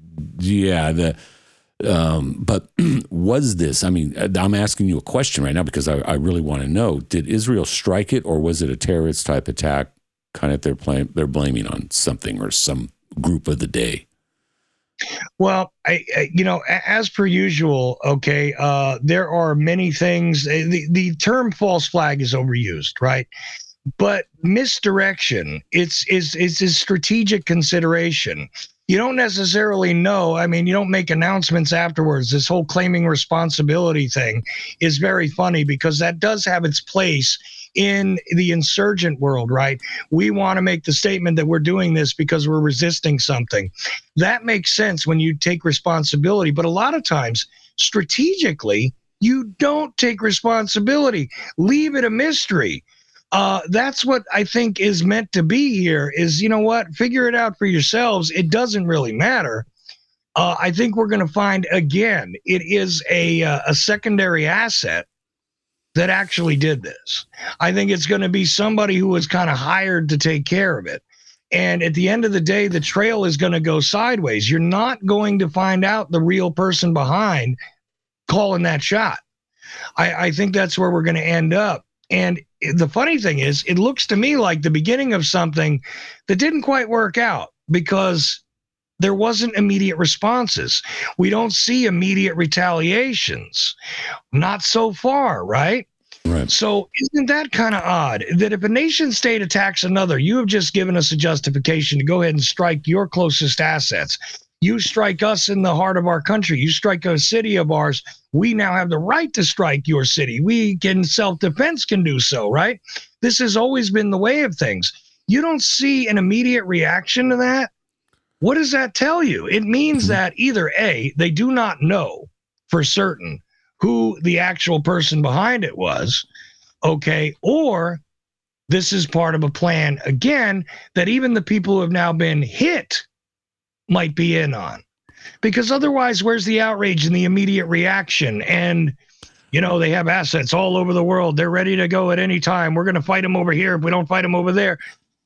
but was this, I mean, I'm asking you a question right now because I really want to know, did Israel strike it, or was it a terrorist type attack kind of they're blaming on something or some group of the day? Well, as per usual, there are many things. The term false flag is overused, right? But misdirection, it's a strategic consideration. You don't necessarily know. I mean, you don't make announcements afterwards. This whole claiming responsibility thing is very funny, because that does have its place in the insurgent world, right? We want to make the statement that we're doing this because we're resisting something. That makes sense when you take responsibility. But a lot of times, strategically, you don't take responsibility. Leave it a mystery. That's what I think is meant to be here is, figure it out for yourselves. It doesn't really matter. I think we're going to find, again, it is a secondary asset that actually did this. I think it's going to be somebody who was kind of hired to take care of it. And at the end of the day, the trail is going to go sideways. You're not going to find out the real person behind calling that shot. I think that's where we're going to end up. And the funny thing is, it looks to me like the beginning of something that didn't quite work out, because there wasn't immediate responses. We don't see immediate retaliations. Not so far, right? Right. So isn't that kind of odd that if a nation state attacks another, you have just given us a justification to go ahead and strike your closest assets. You strike us in the heart of our country. You strike a city of ours. We now have the right to strike your city. We can, self-defense can do so, right? This has always been the way of things. You don't see an immediate reaction to that. What does that tell you? It means that either A, they do not know for certain who the actual person behind it was, or this is part of a plan, again, that even the people who have now been hit might be in on. Because otherwise, where's the outrage and the immediate reaction? And, they have assets all over the world. They're ready to go at any time. We're going to fight them over here if we don't fight them over there.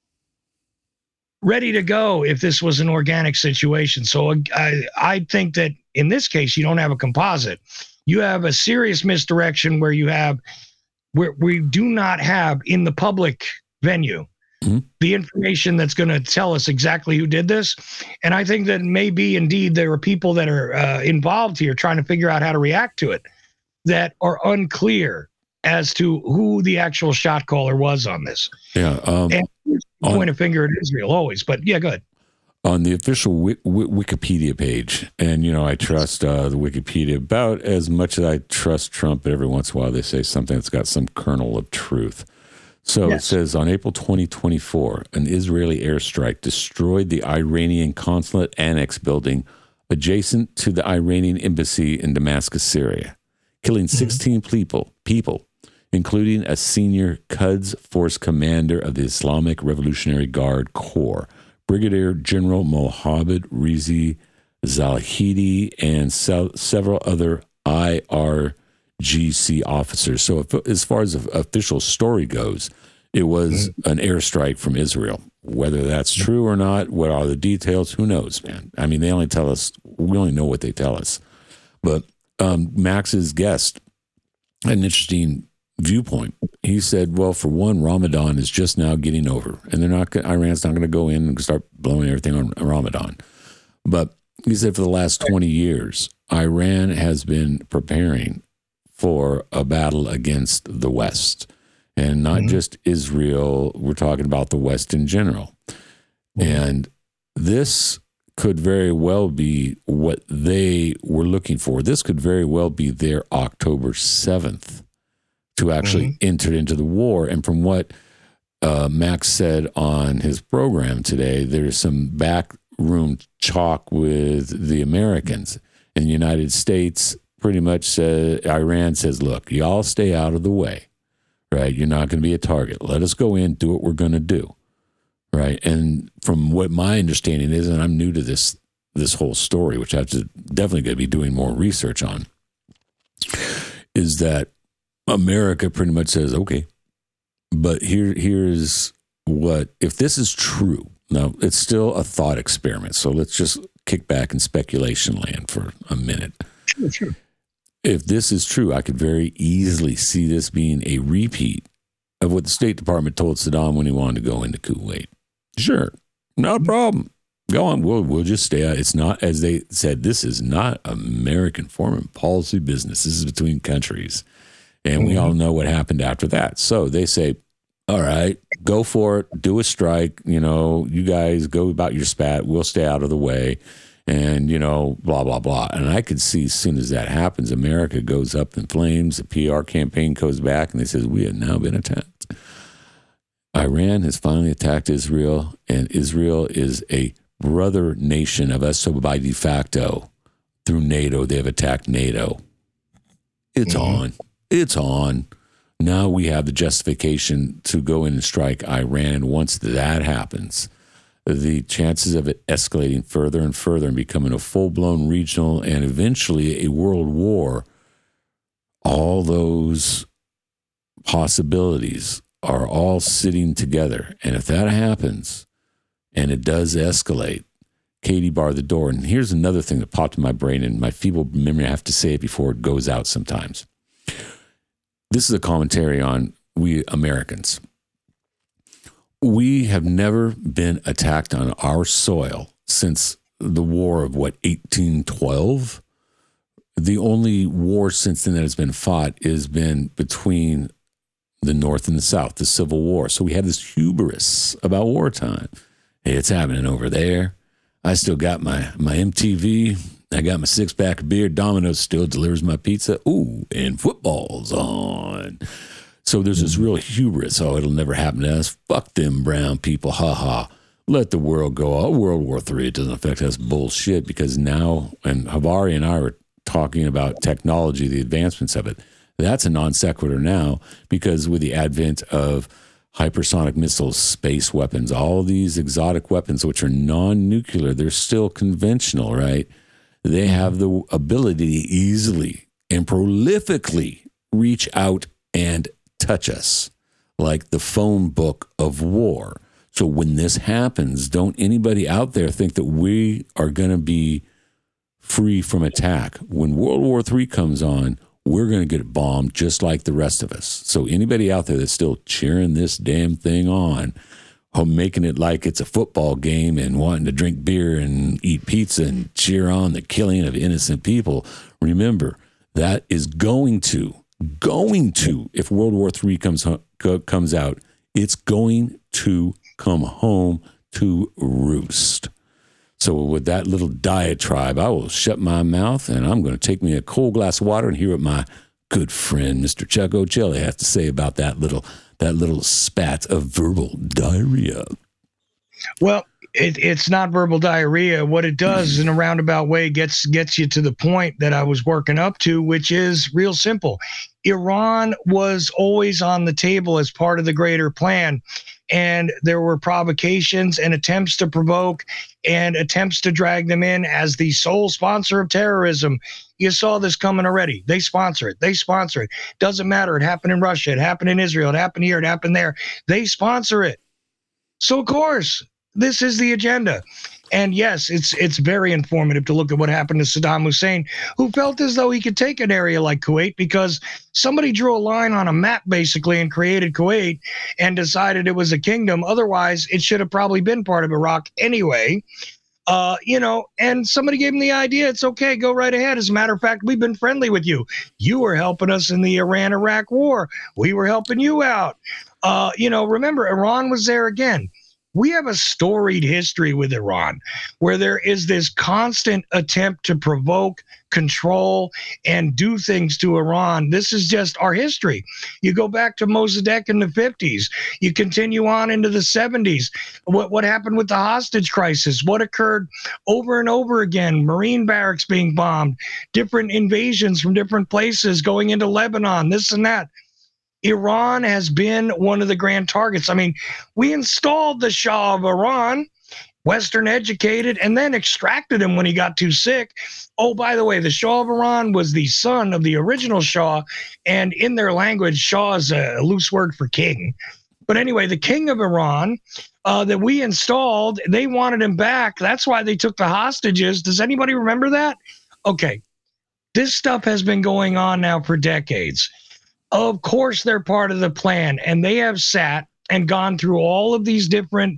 Ready to go if this was an organic situation. So I think that in this case, you don't have a composite. You have a serious misdirection where we do not have in the public venue the information that's going to tell us exactly who did this. And I think that maybe indeed there are people that are involved here trying to figure out how to react to it that are unclear as to who the actual shot caller was on this. Yeah. And point a finger at Israel always, but yeah, go ahead. On the official Wikipedia page, and I trust the Wikipedia about as much as I trust Trump, but every once in a while they say something that's got some kernel of truth. So It says, on April 2024, an Israeli airstrike destroyed the Iranian consulate annex building adjacent to the Iranian embassy in Damascus, Syria, killing 16 people, including a senior Quds Force commander of the Islamic Revolutionary Guard Corps, Brigadier General Mohammad Rizi Zalhidi, and several other IRGC officers. So as far as the official story goes, it was an airstrike from Israel. Whether that's true or not, what are the details? Who knows, man? I mean, they only tell us, we only know what they tell us. But Max's guest had an interesting viewpoint. He said, well, for one, Ramadan is just now getting over, and Iran's not going to go in and start blowing everything on Ramadan. But he said for the last 20 years, Iran has been preparing for a battle against the West, and not just Israel. We're talking about the West in general. And this could very well be what they were looking for. This could very well be their October 7th to actually enter into the war. And from what Max said on his program today, there's some backroom talk with the Americans. In the United States, pretty much Iran says, look, y'all stay out of the way, right? You're not going to be a target. Let us go in, do what we're going to do, right? And from what my understanding is, and I'm new to this whole story, which I have to definitely going to be doing more research on, is that America pretty much says, okay, but here's what, if this is true, now it's still a thought experiment, so let's just kick back in speculation land for a minute. Sure. If this is true, I could very easily see this being a repeat of what the State Department told Saddam when he wanted to go into Kuwait. Sure, not a problem. Go on, we'll just stay out. It's not, as they said, this is not American foreign policy business. This is between countries. And we all know what happened after that. So they say, all right, go for it. Do a strike. You guys go about your spat. We'll stay out of the way. And, blah, blah, blah. And I could see as soon as that happens, America goes up in flames. The PR campaign goes back and they says, we have now been attacked. Iran has finally attacked Israel, and Israel is a brother nation of us. So by de facto, through NATO, they have attacked NATO. It's on. It's on. Now we have the justification to go in and strike Iran. And once that happens, the chances of it escalating further and further and becoming a full-blown regional and eventually a world war, all those possibilities are all sitting together. And if that happens, and it does escalate, Katie barred the door. And here's another thing that popped in my brain, and my feeble memory, I have to say it before it goes out sometimes. This is a commentary on we Americans. We have never been attacked on our soil since the war of, 1812? The only war since then that has been fought has been between the North and the South, the Civil War. So we have this hubris about wartime. Hey, it's happening over there. I still got my MTV. I got my six-pack of beer. Domino's still delivers my pizza. Ooh, and football's on. So there's this real hubris. Oh, it'll never happen to us. Fuck them brown people. Ha ha. Let the world go. Oh, World War III, it doesn't affect us. Bullshit. Because now, and Havari and I were talking about technology, the advancements of it. That's a non sequitur now, because with the advent of hypersonic missiles, space weapons, all these exotic weapons, which are non-nuclear, they're still conventional, right? They have the ability to easily and prolifically reach out and touch us, like the phone book of war. So when this happens, don't anybody out there think that we are going to be free from attack. When World War III comes on, we're going to get bombed just like the rest of us. So anybody out there that's still cheering this damn thing on, making it like it's a football game and wanting to drink beer and eat pizza and cheer on the killing of innocent people. Remember, that is going to, if World War III comes out, it's going to come home to roost. So with that little diatribe, I will shut my mouth, and I'm going to take me a cold glass of water and hear what my good friend, Mr. Chuck Ocelli, has to say about that little spat of verbal diarrhea. Well, it's not verbal diarrhea. What it does in a roundabout way gets you to the point that I was working up to, which is real simple. Iran was always on the table as part of the greater plan. And there were provocations and attempts to provoke and attempts to drag them in as the sole sponsor of terrorism. You saw this coming already. They sponsor it. Doesn't matter. It happened in Russia. It happened in Israel. It happened here. It happened there. They sponsor it. So, of course, this is the agenda. And yes, it's very informative to look at what happened to Saddam Hussein, who felt as though he could take an area like Kuwait because somebody drew a line on a map, basically, and created Kuwait and decided it was a kingdom. Otherwise, it should have probably been part of Iraq anyway. And somebody gave him the idea. It's okay. Go right ahead. As a matter of fact, we've been friendly with you. You were helping us in the Iran-Iraq war. We were helping you out. Remember, Iran was there again. We have a storied history with Iran where there is this constant attempt to provoke, control, and do things to Iran. This is just our history. You go back to Mossadegh in the 50s. You continue on into the 70s. What happened with the hostage crisis? What occurred over and over again? Marine barracks being bombed, different invasions from different places going into Lebanon, this and that. Iran has been one of the grand targets. I mean, we installed the Shah of Iran, Western educated, and then extracted him when he got too sick. Oh, by the way, the Shah of Iran was the son of the original Shah, and in their language, Shah is a loose word for king. But anyway, the king of Iran that we installed, they wanted him back. That's why they took the hostages. Does anybody remember that? Okay, this stuff has been going on now for decades. Of course, they're part of the plan, and they have sat and gone through all of these different,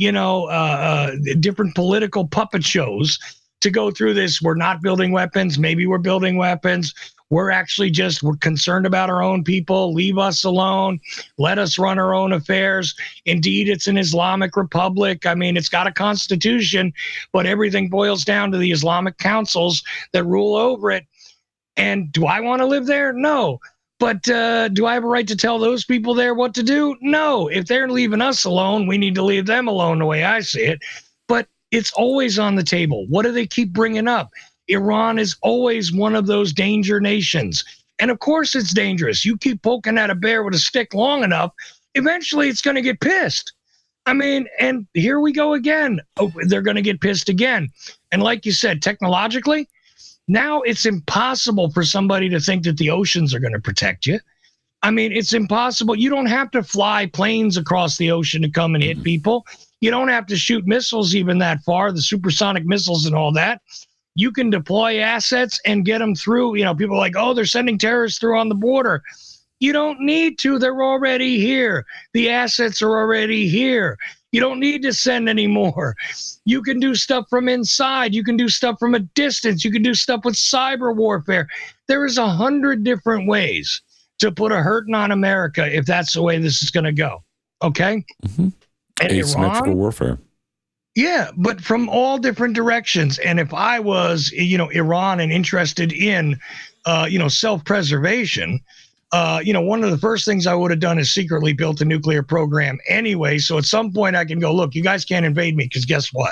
different political puppet shows to go through this. We're not building weapons. Maybe we're building weapons. We're concerned about our own people. Leave us alone. Let us run our own affairs. Indeed, it's an Islamic republic. I mean, it's got a constitution, but everything boils down to the Islamic councils that rule over it. And do I want to live there? No. But do I have a right to tell those people there what to do? No. If they're leaving us alone, we need to leave them alone the way I see it. But it's always on the table. What do they keep bringing up? Iran is always one of those danger nations. And of course it's dangerous. You keep poking at a bear with a stick long enough, eventually it's going to get pissed. I mean, and here we go again. Oh, they're going to get pissed again. And like you said, technologically, now it's impossible for somebody to think that the oceans are going to protect you. I mean, it's impossible. You don't have to fly planes across the ocean to come and hit people. You don't have to shoot missiles even that far, the supersonic missiles and all that. You can deploy assets and get them through. People are like, oh, they're sending terrorists through on the border. You don't need to. They're already here. The assets are already here. You don't need to send any more. You can do stuff from inside. You can do stuff from a distance. You can do stuff with cyber warfare. There is 100 different ways to put a hurting on America if that's the way this is going to go. Okay? Mm-hmm. And asymmetrical warfare. Yeah, but from all different directions. And if I was, Iran and interested in, self-preservation, one of the first things I would have done is secretly built a nuclear program anyway. So at some point I can go, look, you guys can't invade me because guess what?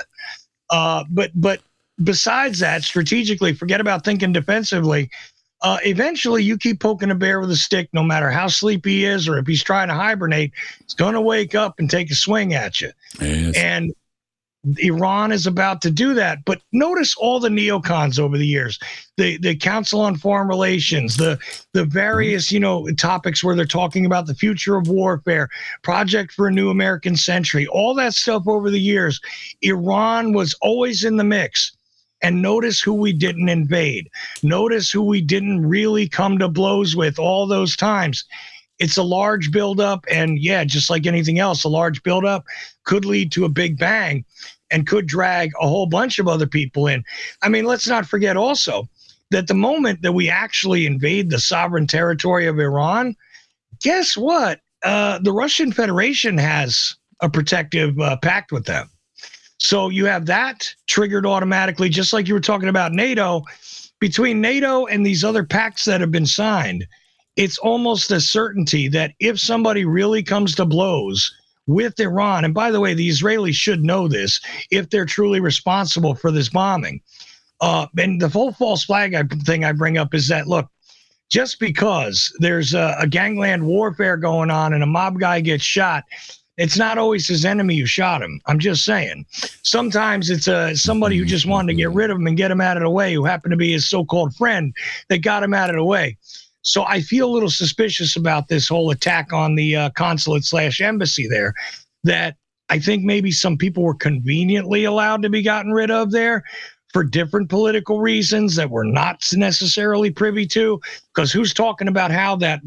But besides that, strategically, forget about thinking defensively. Eventually you keep poking a bear with a stick, no matter how sleepy he is or if he's trying to hibernate, he's going to wake up and take a swing at you. Yes. And Iran is about to do that. But notice all the neocons over the years, the Council on Foreign Relations, the various, topics where they're talking about the future of warfare, Project for a New American Century, all that stuff over the years. Iran was always in the mix. And notice who we didn't invade. Notice who we didn't really come to blows with all those times. it's a large buildup. And yeah, just like anything else, a large buildup could lead to a big bang and could drag a whole bunch of other people in. I mean, let's not forget also that the moment that we actually invade the sovereign territory of Iran, guess what? The Russian Federation has a protective pact with them. So you have that triggered automatically, just like you were talking about NATO. Between NATO and these other pacts that have been signed, it's almost a certainty that if somebody really comes to blows with Iran, and by the way, the Israelis should know this if they're truly responsible for this bombing. And the whole false flag thing I bring up is that, look, just because there's a gangland warfare going on and a mob guy gets shot, it's not always his enemy who shot him. I'm just saying. Sometimes it's somebody who just wanted to get rid of him and get him out of the way, who happened to be his so-called friend that got him out of the way. So I feel a little suspicious about this whole attack on the consulate/embassy there, that I think maybe some people were conveniently allowed to be gotten rid of there for different political reasons that we're not necessarily privy to. Because who's talking about how that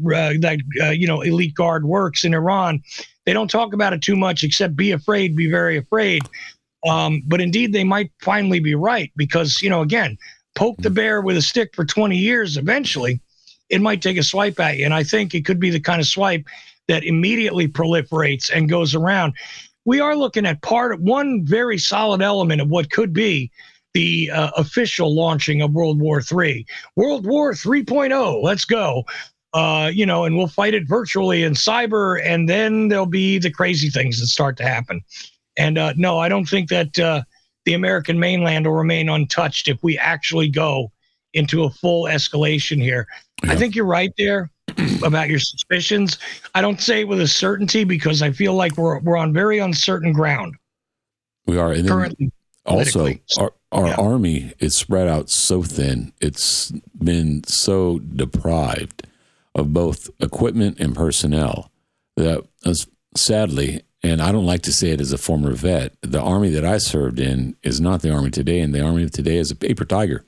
elite guard works in Iran? They don't talk about it too much, except be afraid, be very afraid. But indeed, they might finally be right because, again, poke the bear with a stick for 20 years, eventually, it might take a swipe at you. And I think it could be the kind of swipe that immediately proliferates and goes around. We are looking at one very solid element of what could be the official launching of World War III. World War 3.0, let's go. And we'll fight it virtually in cyber, and then there'll be the crazy things that start to happen. And no, I don't think that the American mainland will remain untouched if we actually go into a full escalation here. Yeah. I think you're right there about your suspicions. I don't say it with a certainty because I feel like we're on very uncertain ground. We are. And currently. Also, our army is spread out so thin. It's been so deprived of both equipment and personnel that, sadly, and I don't like to say it as a former vet, the army that I served in is not the army today, and the army of today is a paper tiger.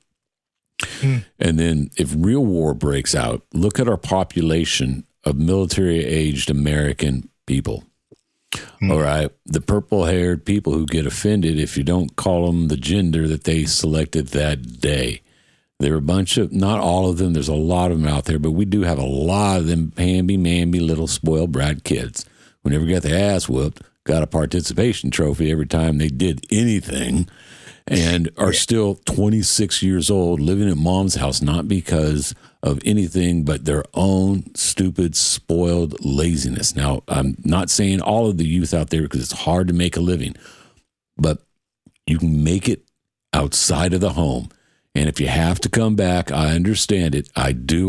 And then if real war breaks out, look at our population of military-aged American people. All right, the purple-haired people who get offended if you don't call them the gender that they selected that day. There are a bunch of, not all of them, there's a lot of them out there, but we do have a lot of them pamby-mamby little spoiled brat kids who never got their ass whooped, got a participation trophy every time they did anything, and are still 26 years old living at mom's house, not because of anything but their own stupid, spoiled laziness. Now, I'm not saying all of the youth out there because it's hard to make a living, but you can make it outside of the home. And if you have to come back, I understand it. I do.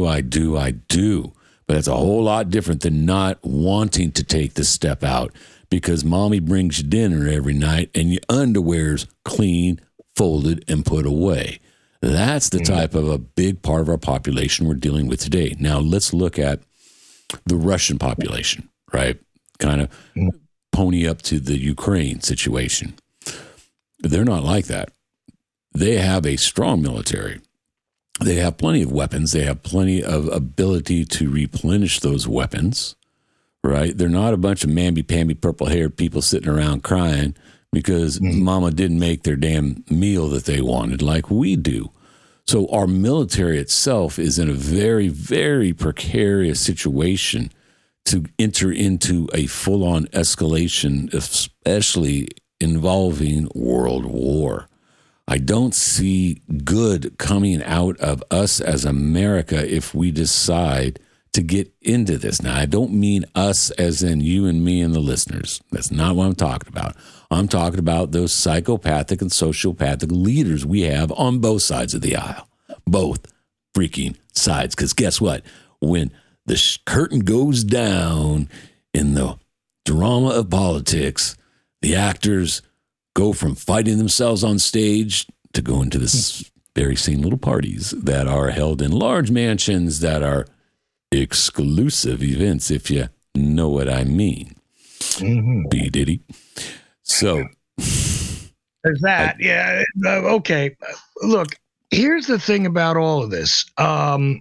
But it's a whole lot different than not wanting to take the step out because mommy brings you dinner every night and your underwear's clean, folded, and put away. That's the type of a big part of our population we're dealing with today. Now, let's look at the Russian population, right? Kind of pony up to the Ukraine situation. They're not like that. They have a strong military. They have plenty of weapons. They have plenty of ability to replenish those weapons, right? They're not a bunch of mamby-pamby, purple-haired people sitting around crying because mama didn't make their damn meal that they wanted like we do. So our military itself is in a very, very precarious situation to enter into a full-on escalation, especially involving world war. I don't see good coming out of us as America if we decide to get into this. Now, I don't mean us as in you and me and the listeners. That's not what I'm talking about. I'm talking about those psychopathic and sociopathic leaders we have on both sides of the aisle. Both freaking sides. Because guess what? When the curtain goes down in the drama of politics, the actors go from fighting themselves on stage to going to this very same little parties that are held in large mansions that are exclusive events, if you know what I mean. B. Diddy. So there's that. Okay. Look, here's the thing about all of this.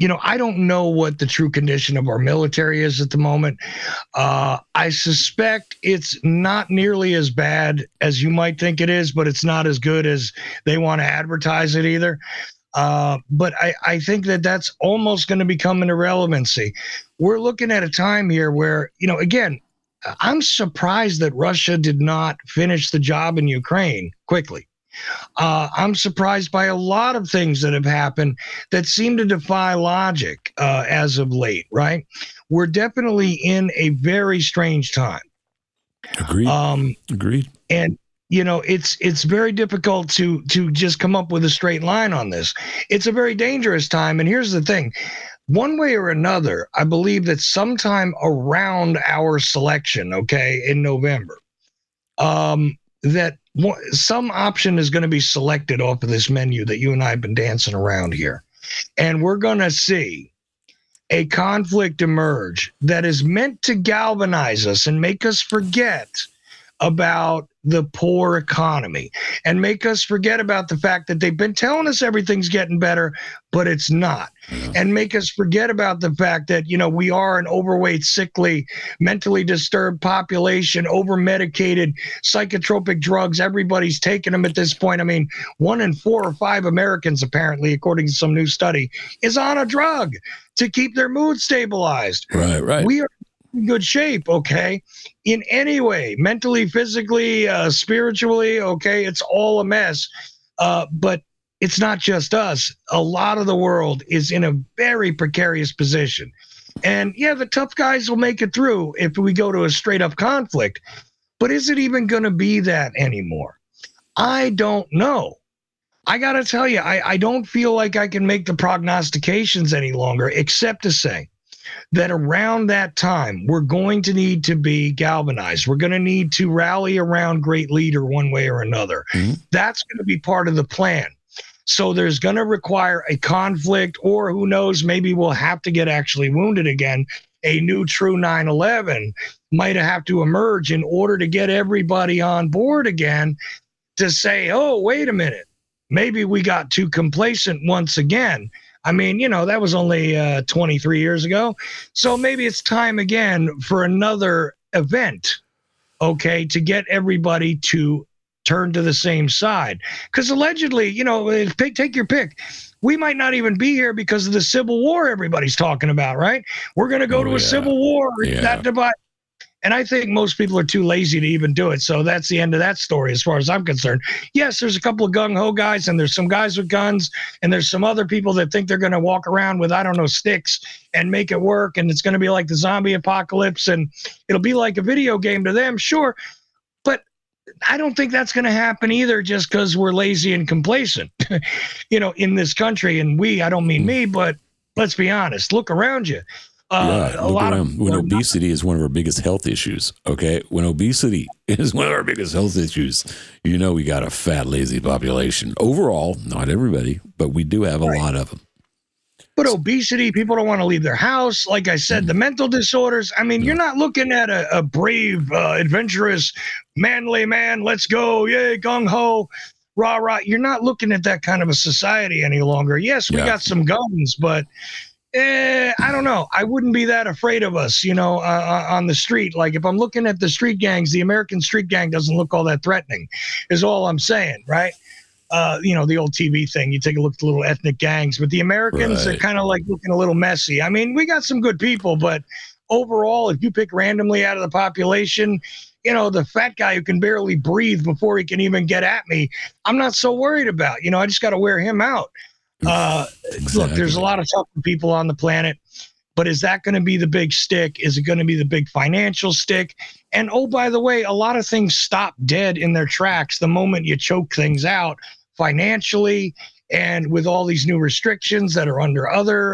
I don't know what the true condition of our military is at the moment. I suspect it's not nearly as bad as you might think it is, but it's not as good as they want to advertise it either. But I think that's almost going to become an irrelevancy. We're looking at a time here where, again, I'm surprised that Russia did not finish the job in Ukraine quickly. I'm surprised by a lot of things that have happened that seem to defy logic as of late, right? We're definitely in a very strange time. Agreed. Agreed. And it's very difficult to just come up with a straight line on this. It's a very dangerous time. And here's the thing. One way or another, I believe that sometime around our selection, in November, that some option is going to be selected off of this menu that you and I have been dancing around here. And we're going to see a conflict emerge that is meant to galvanize us and make us forget about the poor economy and make us forget about the fact that they've been telling us everything's getting better, but it's not. And make us forget about the fact that, we are an overweight, sickly, mentally disturbed population, over-medicated, psychotropic drugs. Everybody's taking them at this point. I mean, 1 in 4 or 5 Americans, apparently, according to some new study, is on a drug to keep their mood stabilized. Right. We are in good shape, in any way, mentally, physically, spiritually, it's all a mess. But it's not just us. A lot of the world is in a very precarious position. And the tough guys will make it through if we go to a straight up conflict. But is it even going to be that anymore? I don't know. I got to tell you, I don't feel like I can make the prognostications any longer, except to say that around that time, we're going to need to be galvanized. We're going to need to rally around great leader one way or another. Mm-hmm. That's going to be part of the plan. So there's going to require a conflict, or who knows, maybe we'll have to get actually wounded again. A new true 9/11 might have to emerge in order to get everybody on board again to say, oh, wait a minute, maybe we got too complacent once again. I mean, that was only 23 years ago. So maybe it's time again for another event, to get everybody to turn to the same side. Because allegedly, take your pick. We might not even be here because of the Civil War everybody's talking about, right? We're going to go to a Civil War. That divide. And I think most people are too lazy to even do it. So that's the end of that story as far as I'm concerned. Yes, there's a couple of gung-ho guys, and there's some guys with guns, and there's some other people that think they're going to walk around with, sticks and make it work, and it's going to be like the zombie apocalypse, and it'll be like a video game to them, sure. But I don't think that's going to happen either just because we're lazy and complacent, in this country. And I don't mean me, but let's be honest, look around you. When obesity is one of our biggest health issues, when obesity is one of our biggest health issues, we got a fat, lazy population. Overall, not everybody, but we do have a lot of them. But obesity, people don't want to leave their house. Like I said, the mental disorders. I mean, you're not looking at a brave, adventurous, manly man. Let's go. Yay, gung-ho, rah, rah. You're not looking at that kind of a society any longer. Yes, we got some guns, but I don't know. I wouldn't be that afraid of us, on the street. Like if I'm looking at the street gangs, the American street gang doesn't look all that threatening, is all I'm saying, right? The old TV thing, you take a look at the little ethnic gangs, but the Americans are kind of like looking a little messy. I mean, we got some good people, but overall, if you pick randomly out of the population, the fat guy who can barely breathe before he can even get at me, I'm not so worried about. I just got to wear him out. Exactly. Look, there's a lot of tough people on the planet, but is that going to be the big stick? Is it going to be the big financial stick? And oh, by the way, a lot of things stop dead in their tracks the moment you choke things out financially, and with all these new restrictions that are under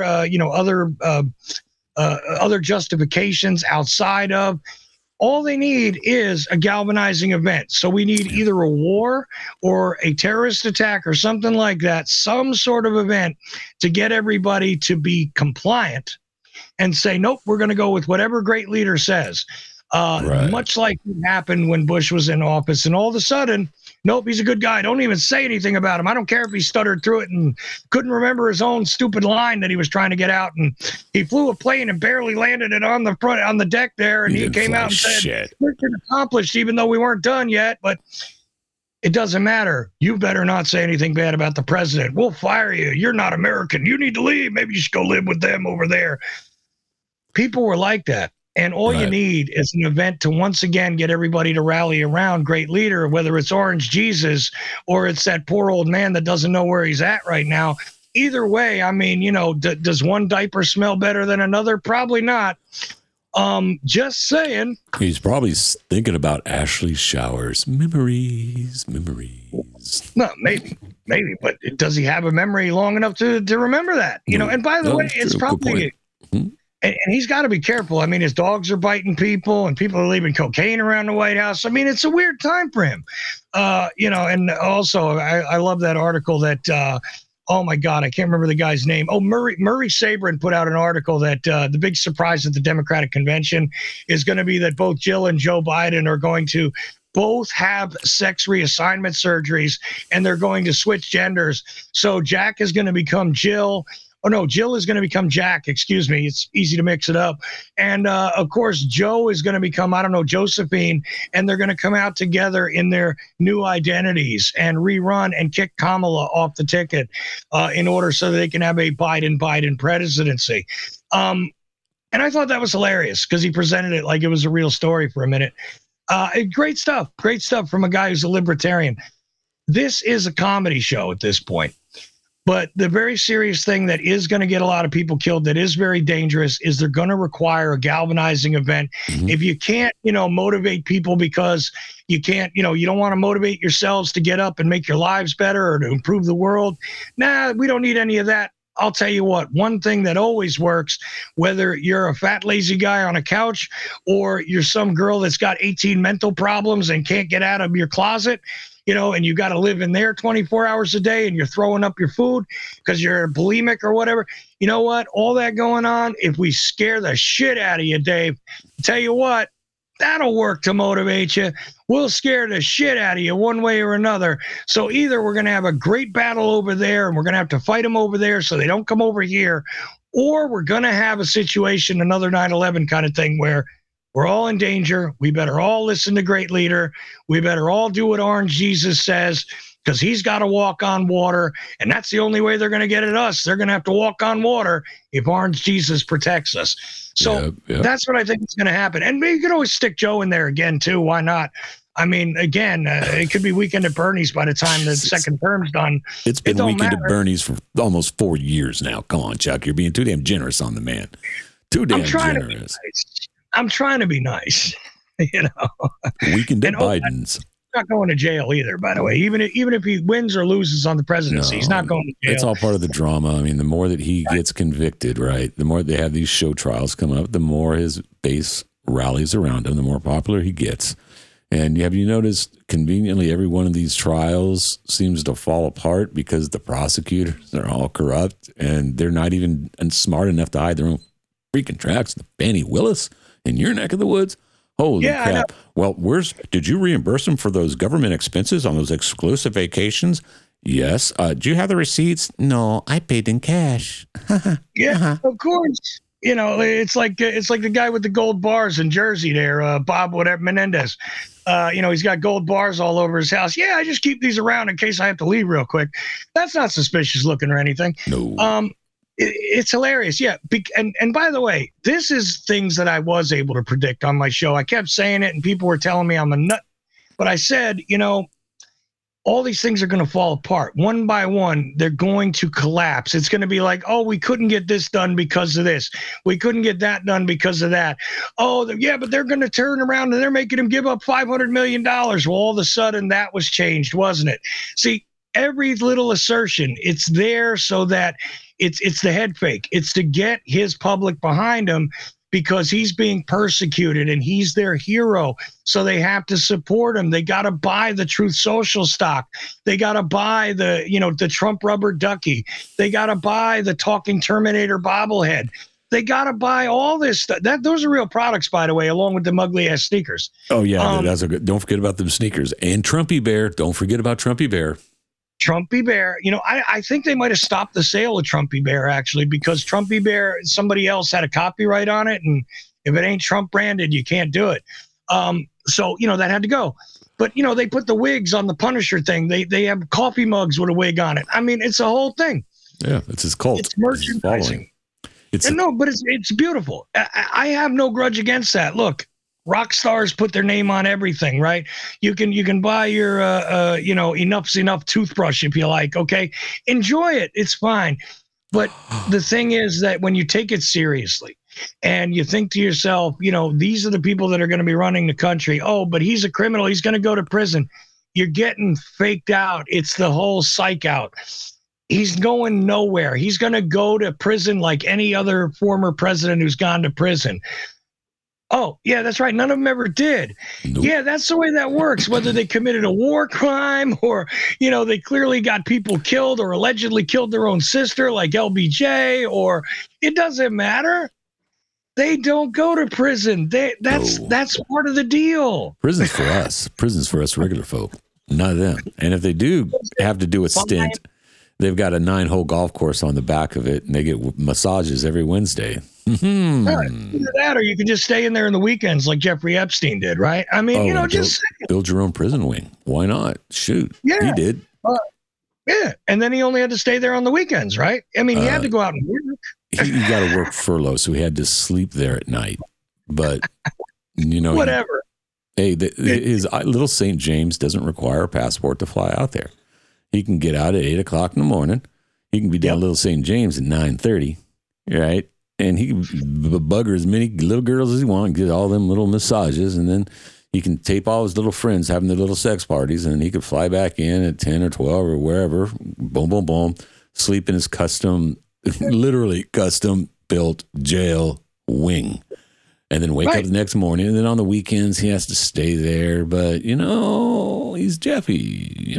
other justifications outside of. All they need is a galvanizing event. So we need either a war or a terrorist attack or something like that, some sort of event to get everybody to be compliant and say, nope, we're going to go with whatever great leader says. Much like what happened when Bush was in office. And all of a sudden, Nope, he's a good guy. Don't even say anything about him. I don't care if he stuttered through it and couldn't remember his own stupid line that he was trying to get out. And he flew a plane and barely landed it on the deck there. And he came out and said, "Mission accomplished," even though we weren't done yet. But it doesn't matter. You better not say anything bad about the president. We'll fire you. You're not American. You need to leave. Maybe you should go live with them over there. People were like that. And all you need is an event to once again get everybody to rally around great leader, whether it's Orange Jesus or it's that poor old man that doesn't know where he's at right now. Either way, I mean, does one diaper smell better than another? Probably not. Just saying. He's probably thinking about Ashley Showers. Memories. No, maybe. But does he have a memory long enough to remember that? And by the way, it's probably... And he's got to be careful. I mean, his dogs are biting people and people are leaving cocaine around the White House. I mean, it's a weird time for him. And also I love that article that, oh my God, I can't remember the guy's name. Oh, Murray Sabrin put out an article that the big surprise at the Democratic convention is going to be that both Jill and Joe Biden are going to both have sex reassignment surgeries and they're going to switch genders. So Jack is going to become Jill. Oh, no, Jill is going to become Jack. Excuse me. It's easy to mix it up. And, of course, Joe is going to become, Josephine. And they're going to come out together in their new identities and rerun and kick Kamala off the ticket in order so that they can have a Biden presidency. And I thought that was hilarious because he presented it like it was a real story for a minute. Great stuff from a guy who's a libertarian. This is a comedy show at this point. But the very serious thing that is going to get a lot of people killed, that is very dangerous, is they're going to require a galvanizing event. Mm-hmm. If you can't, motivate people because you can't, you don't want to motivate yourselves to get up and make your lives better or to improve the world. Nah, we don't need any of that. I'll tell you what, one thing that always works, whether you're a fat, lazy guy on a couch or you're some girl that's got 18 mental problems and can't get out of your closet, and you got to live in there 24 hours a day and you're throwing up your food because you're bulimic or whatever. You know what? All that going on, if we scare the shit out of you, Dave, tell you what, that'll work to motivate you. We'll scare the shit out of you one way or another. So either we're going to have a great battle over there and we're going to have to fight them over there so they don't come over here, or we're going to have a situation, another 9/11 kind of thing where we're all in danger. We better all listen to great leader. We better all do what Orange Jesus says because he's got to walk on water. And that's the only way they're going to get at us. They're going to have to walk on water if Orange Jesus protects us. So That's what I think is going to happen. And you could always stick Joe in there again, too. Why not? I mean, again, it could be Weekend at Bernie's by the time the second term's done. It's been Weekend at Bernie's for almost 4 years now. Come on, Chuck. You're being too damn generous on the man. Too damn generous. I'm trying to be nice, Weekend at Biden's. He's not going to jail either, by the way. Even if he wins or loses on the presidency, he's not going to jail. It's all part of the drama. I mean, the more that he gets convicted, right, the more they have these show trials come up, the more his base rallies around him, the more popular he gets. And have you noticed, conveniently, every one of these trials seems to fall apart because the prosecutors are all corrupt and they're not even smart enough to hide their own freaking tracks. The Fannie Willis in your neck of the woods. Holy crap. Well, did you reimburse them for those government expenses on those exclusive vacations? Yes. Do you have the receipts? No, I paid in cash. Of course. It's like the guy with the gold bars in Jersey there, Bob Menendez. He's got gold bars all over his house. Yeah, I just keep these around in case I have to leave real quick. That's not suspicious looking or anything. No. It's hilarious. Yeah. And by the way, this is things that I was able to predict on my show. I kept saying it and people were telling me I'm a nut. But I said, all these things are going to fall apart. One by one, they're going to collapse. It's going to be like, oh, we couldn't get this done because of this. We couldn't get that done because of that. Oh, but they're going to turn around and they're making him give up $500 million. Well, all of a sudden that was changed, wasn't it? See, every little assertion, it's there so that it's the head fake. It's to get his public behind him because he's being persecuted and he's their hero. So they have to support him. They got to buy the Truth Social stock. They got to buy the Trump rubber ducky. They got to buy the talking Terminator bobblehead. They got to buy all this stuff. Those are real products, by the way, along with the ugly ass sneakers. Oh yeah, that's a good. Don't forget about them sneakers and Trumpy Bear. Don't forget about Trumpy Bear. Trumpy Bear. I think they might have stopped the sale of Trumpy Bear actually because Trumpy Bear, somebody else had a copyright on it, and if it ain't Trump branded, you can't do it. So that had to go. But they put the wigs on the Punisher thing. They have coffee mugs with a wig on it. I mean, it's a whole thing. Yeah, it's his cult. It's merchandising. But it's beautiful. I have no grudge against that. Look, rock stars put their name on everything, right? You can buy your Enough's Enough toothbrush if you like. Okay, enjoy it. It's fine. But the thing is that when you take it seriously and you think to yourself, these are the people that are going to be running the country. Oh, but he's a criminal. He's going to go to prison. You're getting faked out. It's the whole psych out. He's going nowhere. He's going to go to prison like any other former president who's gone to prison. Oh, yeah, that's right. None of them ever did. Nope. Yeah, that's the way that works. Whether they committed a war crime or, they clearly got people killed or allegedly killed their own sister like LBJ, or it doesn't matter. They don't go to prison. That's part of the deal. Prison's for us. Prison's for us regular folk, not them. And if they do have to do a stint, they've got a 9-hole golf course on the back of it, and they get massages every Wednesday. Either that, or you can just stay in there in the weekends like Jeffrey Epstein did, right? I mean, just build your own prison wing. Why not? Shoot, yeah, he did. Yeah, and then he only had to stay there on the weekends, right? I mean, he had to go out and work. He got to work furlough, so he had to sleep there at night. But whatever. His little St. James doesn't require a passport to fly out there. He can get out at 8:00 in the morning. He can be down Little St. James at 9:30, right? And he can bugger as many little girls as he wants, get all them little massages, and then he can tape all his little friends having their little sex parties, and he could fly back in at 10 or 12 or wherever, boom, boom, boom, sleep in his literally custom built jail wing. And then wake up the next morning, and then on the weekends he has to stay there. But, he's Jeffy,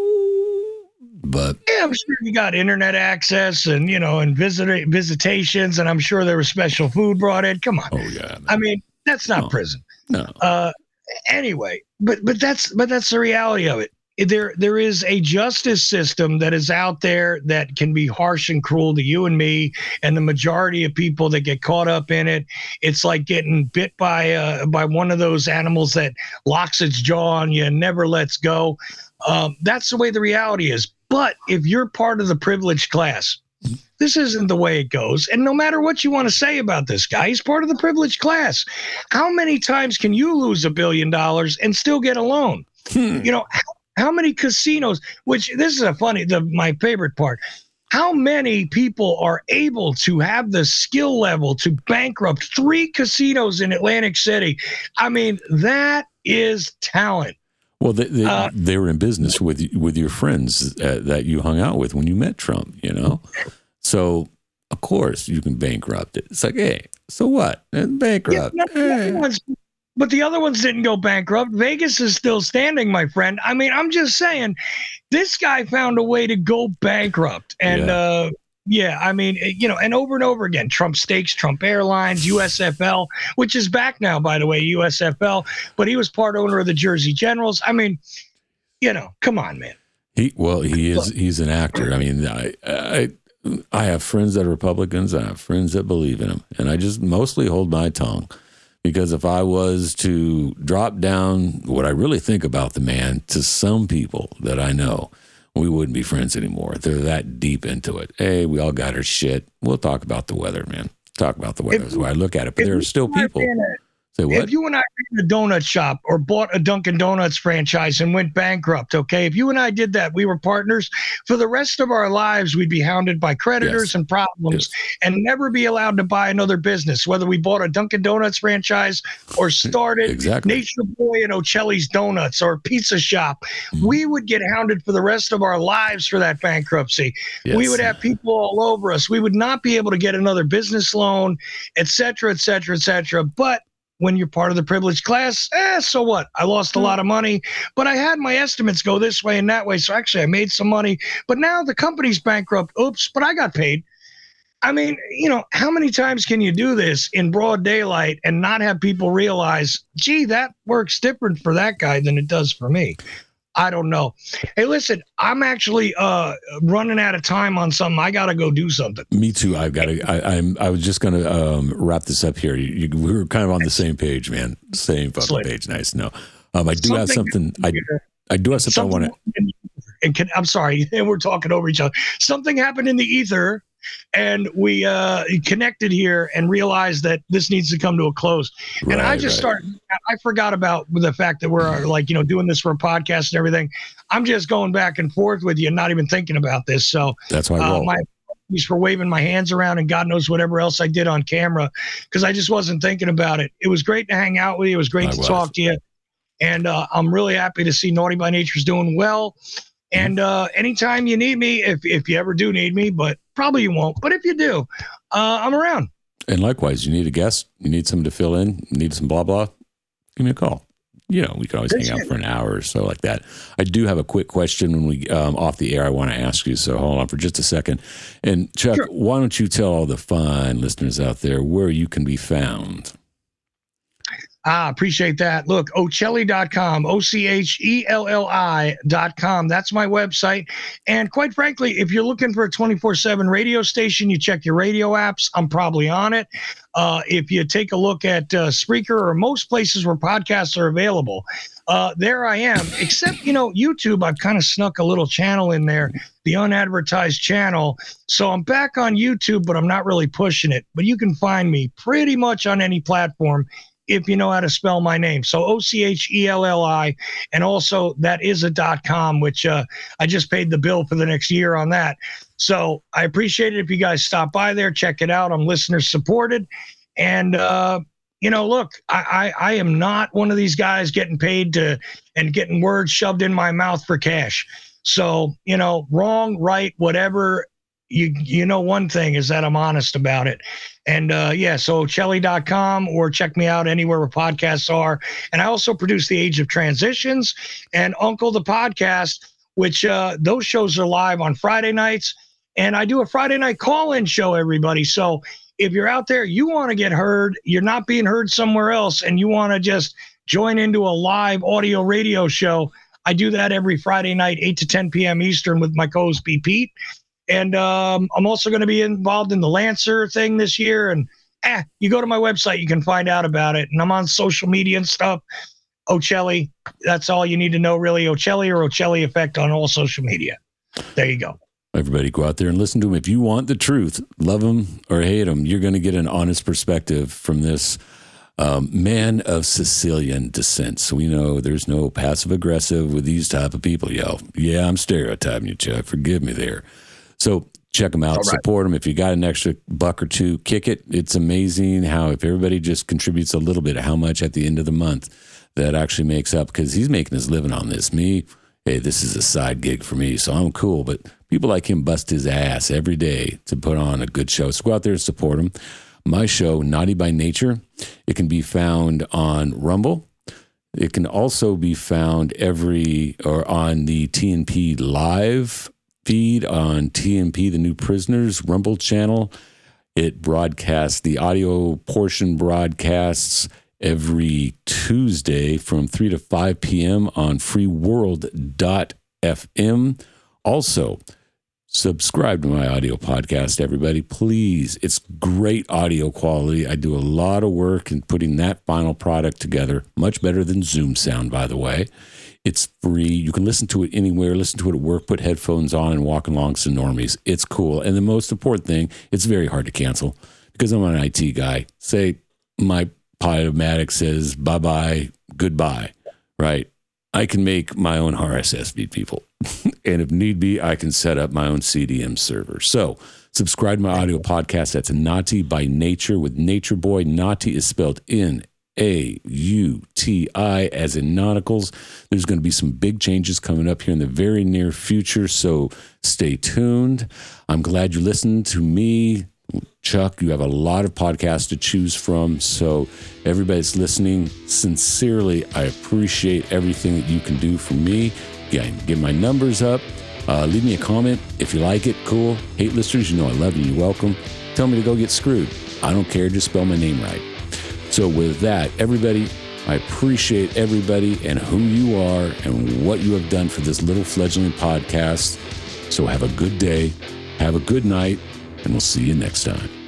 But yeah, I'm sure you got internet access and and visitations, and I'm sure there was special food brought in. Come on. Oh yeah. Man. I mean, that's not prison. No. Anyway, but that's the reality of it. There is a justice system that is out there that can be harsh and cruel to you and me, and the majority of people that get caught up in it. It's like getting bit by one of those animals that locks its jaw on you and never lets go. That's the way the reality is. But if you're part of the privileged class, this isn't the way it goes. And no matter what you want to say about this guy, he's part of the privileged class. How many times can you lose $1 billion and still get a loan? How many casinos, which this is my favorite part. How many people are able to have the skill level to bankrupt 3 casinos in Atlantic City? I mean, that is talent. Well, they were in business with your friends that you hung out with when you met Trump, So, of course, you can bankrupt it. It's like, hey, so what? Bankrupt. Yeah, but the other ones didn't go bankrupt. Vegas is still standing, my friend. I mean, I'm just saying, this guy found a way to go bankrupt. And, I mean, and over again, Trump Steaks, Trump Airlines, USFL, which is back now, by the way, USFL, but he was part owner of the Jersey Generals. I mean, come on, man. He's an actor. I mean, I have friends that are Republicans. I have friends that believe in him, and I just mostly hold my tongue, because if I was to drop down what I really think about the man to some people that I know, we wouldn't be friends anymore. They're that deep into it. Hey, we all got our shit. We'll talk about the weather, man. Talk about the weather. That's the way I look at it. But there are still people. Say what? If you and I ran a donut shop or bought a Dunkin' Donuts franchise and went bankrupt, okay? If you and I did that, we were partners. For the rest of our lives, we'd be hounded by creditors and problems and never be allowed to buy another business, whether we bought a Dunkin' Donuts franchise or started Nature Boy and Ocelli's Donuts or Pizza Shop. We would get hounded for the rest of our lives for that bankruptcy. We would have people all over us. We would not be able to get another business loan, et cetera, et cetera, et cetera. But when you're part of the privileged class, so what? I lost a lot of money, but I had my estimates go this way and that way. So actually I made some money, but now the company's bankrupt. Oops, but I got paid. I mean, how many times can you do this in broad daylight and not have people realize, gee, that works different for that guy than it does for me? I don't know. Hey, listen, I'm actually running out of time on something. I got to go do something. Me too. I've got to. I was just going to wrap this up here. We were kind of on the same page, man. Same fucking page. Nice. No, I do have something. I do have something I want to. I'm sorry, and we're talking over each other. Something happened in the ether, and we connected here and realized that this needs to come to a close. And I just started. I forgot about the fact that we're doing this for a podcast and everything. I'm just going back and forth with you and not even thinking about this. So that's why I roll. My apologies for waving my hands around and God knows whatever else I did on camera because I just wasn't thinking about it. It was great to hang out with you. It was great to talk to you. And I'm really happy to see Naughty by Nature's doing well. And anytime you need me, if you ever do need me, but probably you won't. But if you do, I'm around. And likewise, you need a guest, you need someone to fill in, you need some blah, blah, give me a call. We can always hang out for an hour or so like that. I do have a quick question when we off the air I want to ask you, so hold on for just a second. And Chuck, sure. Why don't you tell all the fine listeners out there where you can be found? Appreciate that. Look, Ochelli.com, OCHELLI.com. That's my website. And quite frankly, if you're looking for a 24/7 radio station, you check your radio apps. I'm probably on it. If you take a look at Spreaker or most places where podcasts are available, there I am. Except, YouTube, I've kind of snuck a little channel in there, the unadvertised channel. So I'm back on YouTube, but I'm not really pushing it. But you can find me pretty much on any platform if you know how to spell my name. So OCHELLI, and also that is a .com, which I just paid the bill for the next year on that. So I appreciate it if you guys stop by there, check it out. I'm listener supported. And, look, I am not one of these guys getting paid and getting words shoved in my mouth for cash. So, wrong, right, whatever. One thing is that I'm honest about it. And so Ochelli.com, or check me out anywhere where podcasts are. And I also produce The Age of Transitions and Uncle the Podcast, which those shows are live on Friday nights. And I do a Friday night call-in show, everybody. So if you're out there, you want to get heard, you're not being heard somewhere else, and you want to just join into a live audio radio show, I do that every Friday night, 8 to 10 p.m. Eastern with my co-host B. Pete. And I'm also going to be involved in the Lancer thing this year. And you go to my website, you can find out about it. And I'm on social media and stuff. Ochelli, that's all you need to know, really. Ochelli or Ochelli Effect on all social media. There you go. Everybody go out there and listen to him. If you want the truth, love him or hate him, you're going to get an honest perspective from this man of Sicilian descent. So we know there's no passive aggressive with these type of people, yo. Yeah, I'm stereotyping you, Chuck. Forgive me there. So check them out, support them. If you got an extra $1 or $2, kick it. It's amazing how if everybody just contributes a little bit, how much at the end of the month that actually makes up, because he's making his living on this. Me, hey, this is a side gig for me, so I'm cool. But people like him bust his ass every day to put on a good show. So go out there and support him. My show, Naughty by Nature, it can be found on Rumble. It can also be found on the TNP Live feed on TNP, the New Prisoners Rumble channel. It broadcasts, the audio portion broadcasts every Tuesday from 3 to 5 p.m. on freeworld.fm. Also, subscribe to my audio podcast, everybody. Please. It's great audio quality. I do a lot of work in putting that final product together. Much better than Zoom sound, by the way. It's free. You can listen to it anywhere. Listen to it at work. Put headphones on and walk along some normies. It's cool. And the most important thing, it's very hard to cancel because I'm an IT guy. Say my Podomatic says bye-bye, goodbye, right? I can make my own RSS feed, people. And if need be, I can set up my own CDM server. So subscribe to my audio podcast. That's Naughty by Nature with Nature Boy. Naughty is spelled Nauti, as in nauticals. There's going to be some big changes coming up here in the very near future, so stay tuned. I'm glad you listened to me. Chuck, you have a lot of podcasts to choose from, so everybody's listening, sincerely, I appreciate everything that you can do for me. Again, get my numbers up. Leave me a comment. If you like it, cool. Hate listeners, you know I love you. You're welcome. tell me to go get screwed. I don't care. Just spell my name right. So with that, everybody, I appreciate everybody and who you are and what you have done for this little fledgling podcast. So have a good day, have a good night, and we'll see you next time.